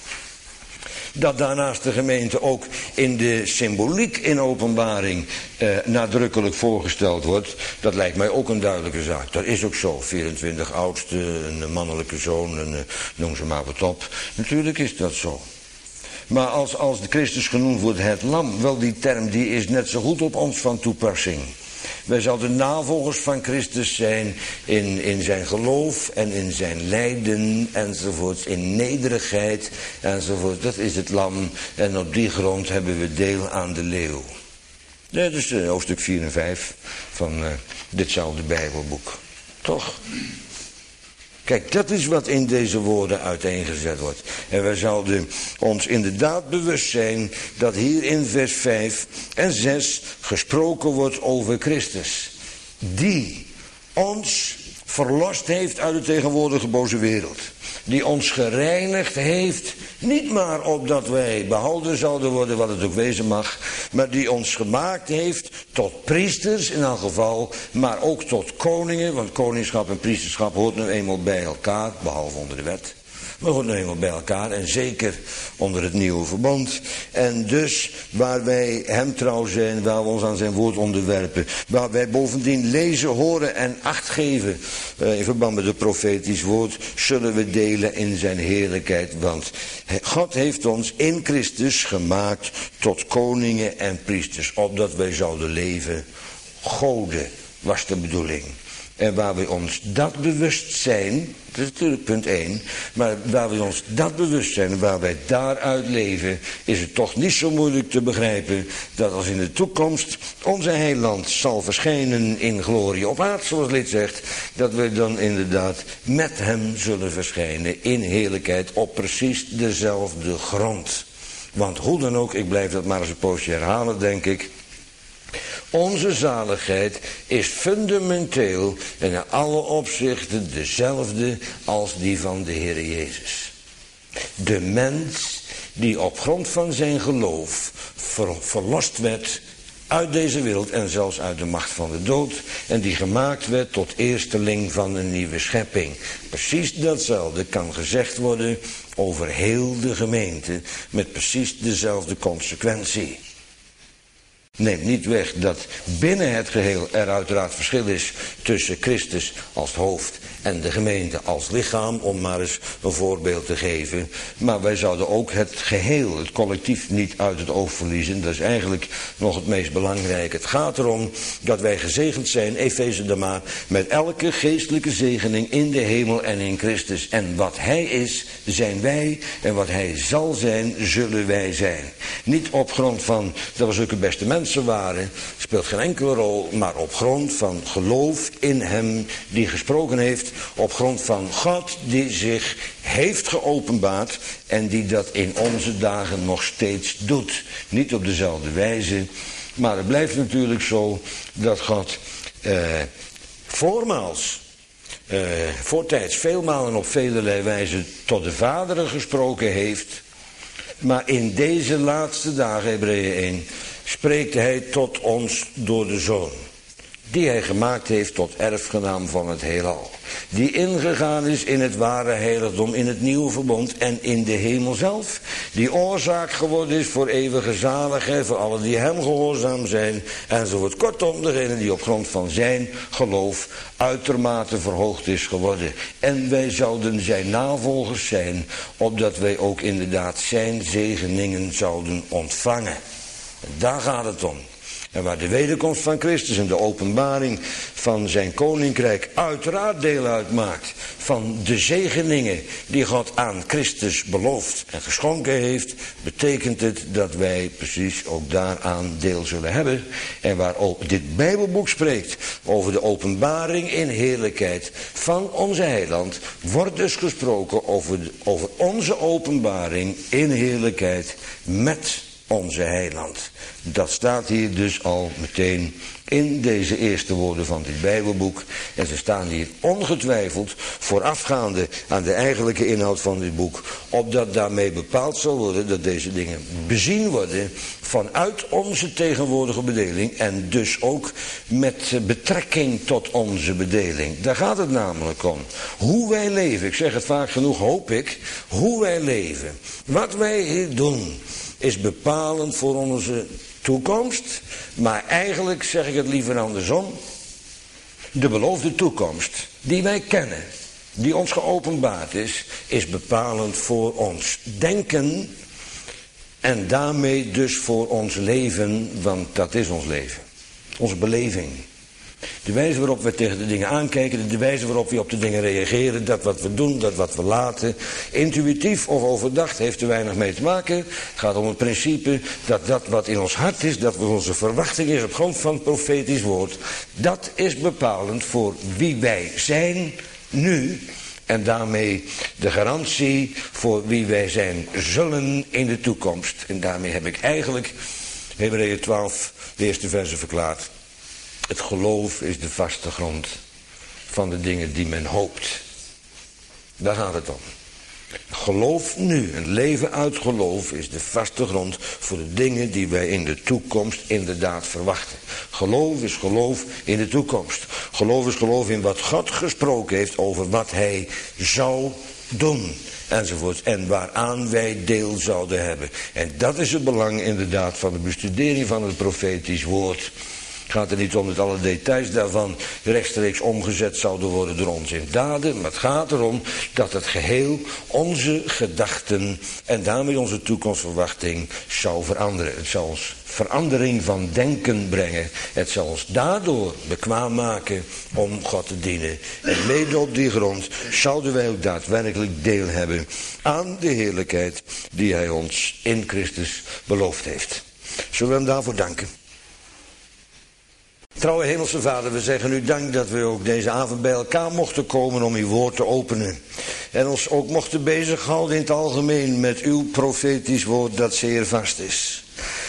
Dat daarnaast de gemeente ook in de symboliek in openbaring eh, nadrukkelijk voorgesteld wordt, dat lijkt mij ook een duidelijke zaak. Dat is ook zo. vierentwintig oudsten, een mannelijke zoon, een, noem ze maar wat op. Natuurlijk is dat zo. Maar als, als de Christus genoemd wordt het lam, wel die term die is net zo goed op ons van toepassing. Wij zouden navolgers van Christus zijn in, in zijn geloof en in zijn lijden enzovoort, in nederigheid enzovoort. Dat is het lam en op die grond hebben we deel aan de leeuw. Dat is uh, hoofdstuk vier en vijf van uh, ditzelfde Bijbelboek. Toch? Kijk, dat is wat in deze woorden uiteengezet wordt. En wij zouden ons inderdaad bewust zijn dat hier in vers vijf en zes gesproken wordt over Christus. Die ons verlost heeft uit de tegenwoordige boze wereld. Die ons gereinigd heeft, niet maar opdat wij behouden zouden worden, wat het ook wezen mag, maar die ons gemaakt heeft tot priesters in elk geval, maar ook tot koningen, want koningschap en priesterschap hoort nu eenmaal bij elkaar, behalve onder de wet. We horen nu eenmaal bij elkaar en zeker onder het nieuwe verbond. En dus waar wij hem trouw zijn, waar we ons aan zijn woord onderwerpen, waar wij bovendien lezen, horen en acht geven, uh, in verband met het profetisch woord, zullen we delen in zijn heerlijkheid. Want God heeft ons in Christus gemaakt tot koningen en priesters, opdat wij zouden leven. Goden was de bedoeling. En waar we ons dat bewust zijn, dat is natuurlijk punt één, maar waar we ons dat bewust zijn en waar wij daaruit leven, is het toch niet zo moeilijk te begrijpen dat als in de toekomst onze heiland zal verschijnen in glorie op aarde, zoals Lid zegt, dat we dan inderdaad met hem zullen verschijnen in heerlijkheid op precies dezelfde grond. Want hoe dan ook, ik blijf dat maar eens een poosje herhalen, denk ik. Onze zaligheid is fundamenteel en in alle opzichten dezelfde als die van de Heer Jezus. De mens die op grond van zijn geloof ver, verlost werd uit deze wereld en zelfs uit de macht van de dood. En die gemaakt werd tot eersteling van een nieuwe schepping. Precies datzelfde kan gezegd worden over heel de gemeente met precies dezelfde consequentie. Neemt niet weg dat binnen het geheel er uiteraard verschil is tussen Christus als hoofd en de gemeente als lichaam, om maar eens een voorbeeld te geven. Maar wij zouden ook het geheel, het collectief, niet uit het oog verliezen. Dat is eigenlijk nog het meest belangrijke. Het gaat erom dat wij gezegend zijn, Efeze de maar, met elke geestelijke zegening in de hemel en in Christus. En wat Hij is, zijn wij. En wat Hij zal zijn, zullen wij zijn. Niet op grond van dat we zulke beste mensen waren, speelt geen enkele rol, maar op grond van geloof in Hem die gesproken heeft, op grond van God die zich heeft geopenbaard en die dat in onze dagen nog steeds doet. Niet op dezelfde wijze, maar het blijft natuurlijk zo dat God eh, voormaals, eh, voortijds, veelmalen op velelei wijze tot de vaderen gesproken heeft. Maar in deze laatste dagen, Hebreeën één, spreekt Hij tot ons door de Zoon, die Hij gemaakt heeft tot erfgenaam van het heelal. Die ingegaan is in het ware heiligdom, in het nieuwe verbond en in de hemel zelf. Die oorzaak geworden is voor eeuwige zaligheid, voor allen die Hem gehoorzaam zijn. Enzovoort. Kortom, degene die op grond van zijn geloof uitermate verhoogd is geworden. En wij zouden zijn navolgers zijn, opdat wij ook inderdaad zijn zegeningen zouden ontvangen. Daar gaat het om. En waar de wederkomst van Christus en de openbaring van zijn koninkrijk uiteraard deel uitmaakt van de zegeningen die God aan Christus beloofd en geschonken heeft, betekent het dat wij precies ook daaraan deel zullen hebben. En waar ook dit Bijbelboek spreekt over de openbaring in heerlijkheid van onze heiland, wordt dus gesproken over, de, over onze openbaring in heerlijkheid met onze heiland. Dat staat hier dus al meteen in deze eerste woorden van dit Bijbelboek. En ze staan hier ongetwijfeld voorafgaande aan de eigenlijke inhoud van dit boek, opdat daarmee bepaald zal worden dat deze dingen bezien worden vanuit onze tegenwoordige bedeling en dus ook met betrekking tot onze bedeling. Daar gaat het namelijk om. Hoe wij leven, ik zeg het vaak genoeg, hoop ik, hoe wij leven, wat wij hier doen, is bepalend voor onze toekomst. Maar eigenlijk zeg ik het liever andersom. De beloofde toekomst die wij kennen, die ons geopenbaard is, is bepalend voor ons denken en daarmee dus voor ons leven, want dat is ons leven. Onze beleving. De wijze waarop we tegen de dingen aankijken, de wijze waarop we op de dingen reageren, dat wat we doen, dat wat we laten, intuïtief of overdacht, heeft er weinig mee te maken. Het gaat om het principe dat dat wat in ons hart is, dat wat onze verwachting is op grond van het profetisch woord, dat is bepalend voor wie wij zijn nu en daarmee de garantie voor wie wij zijn zullen in de toekomst. En daarmee heb ik eigenlijk Hebreeën twaalf, de eerste verse verklaard. Het geloof is de vaste grond van de dingen die men hoopt. Daar gaat het om. Geloof nu, een leven uit geloof is de vaste grond voor de dingen die wij in de toekomst inderdaad verwachten. Geloof is geloof in de toekomst. Geloof is geloof in wat God gesproken heeft over wat Hij zou doen. Enzovoort. En waaraan wij deel zouden hebben. En dat is het belang inderdaad van de bestudering van het profetisch woord. Het gaat er niet om dat alle details daarvan rechtstreeks omgezet zouden worden door ons in daden. Maar het gaat erom dat het geheel onze gedachten en daarmee onze toekomstverwachting zou veranderen. Het zal ons verandering van denken brengen. Het zal ons daardoor bekwaam maken om God te dienen. En mede op die grond zouden wij ook daadwerkelijk deel hebben aan de heerlijkheid die Hij ons in Christus beloofd heeft. Zullen we Hem daarvoor danken? Trouwe Hemelse Vader, we zeggen u dank dat we ook deze avond bij elkaar mochten komen om uw woord te openen. En ons ook mochten bezighouden in het algemeen met uw profetisch woord dat zeer vast is.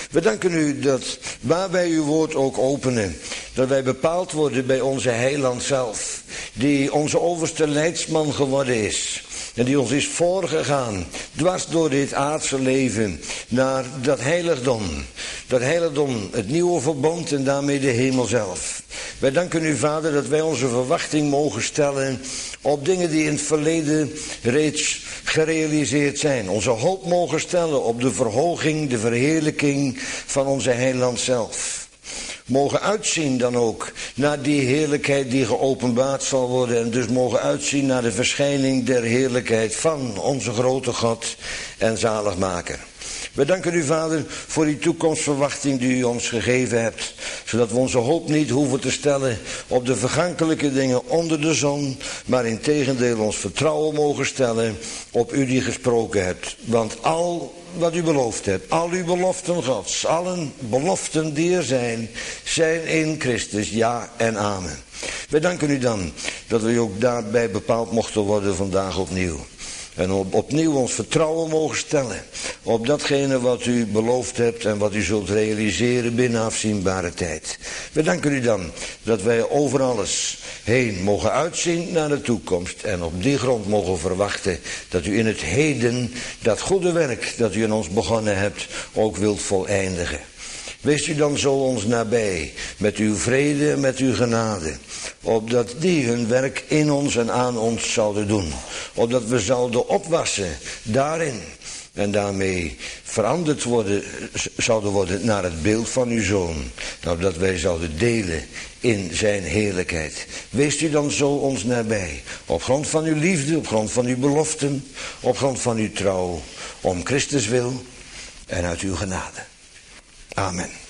We danken u dat waar wij uw woord ook openen, dat wij bepaald worden bij onze heiland zelf, die onze overste leidsman geworden is. En die ons is voorgegaan, dwars door dit aardse leven, naar dat heiligdom. Dat heiligdom, het nieuwe verbond en daarmee de hemel zelf. Wij danken u, Vader, dat wij onze verwachting mogen stellen op dingen die in het verleden reeds gerealiseerd zijn. Onze hoop mogen stellen op de verhoging, de verheerlijking van onze heiland zelf. Mogen uitzien dan ook naar die heerlijkheid die geopenbaard zal worden. En dus mogen uitzien naar de verschijning der heerlijkheid van onze grote God en zaligmaker. We danken u, Vader, voor die toekomstverwachting die u ons gegeven hebt. Zodat we onze hoop niet hoeven te stellen op de vergankelijke dingen onder de zon. Maar integendeel ons vertrouwen mogen stellen op u die gesproken hebt. Want al wat u beloofd hebt, al uw beloften Gods, allen beloften die er zijn, zijn in Christus, ja en amen. We danken u dan dat we ook daarbij bepaald mochten worden vandaag opnieuw. En op, opnieuw ons vertrouwen mogen stellen op datgene wat u beloofd hebt en wat u zult realiseren binnen afzienbare tijd. We danken u dan dat wij over alles heen mogen uitzien naar de toekomst en op die grond mogen verwachten dat u in het heden dat goede werk dat u in ons begonnen hebt ook wilt voleindigen. Wees u dan zo ons nabij, met uw vrede en met uw genade, opdat die hun werk in ons en aan ons zouden doen. Opdat we zouden opwassen daarin en daarmee veranderd worden, zouden worden naar het beeld van uw Zoon. Opdat wij zouden delen in zijn heerlijkheid. Wees u dan zo ons nabij, op grond van uw liefde, op grond van uw beloften, op grond van uw trouw, om Christus wil en uit uw genade. Amen.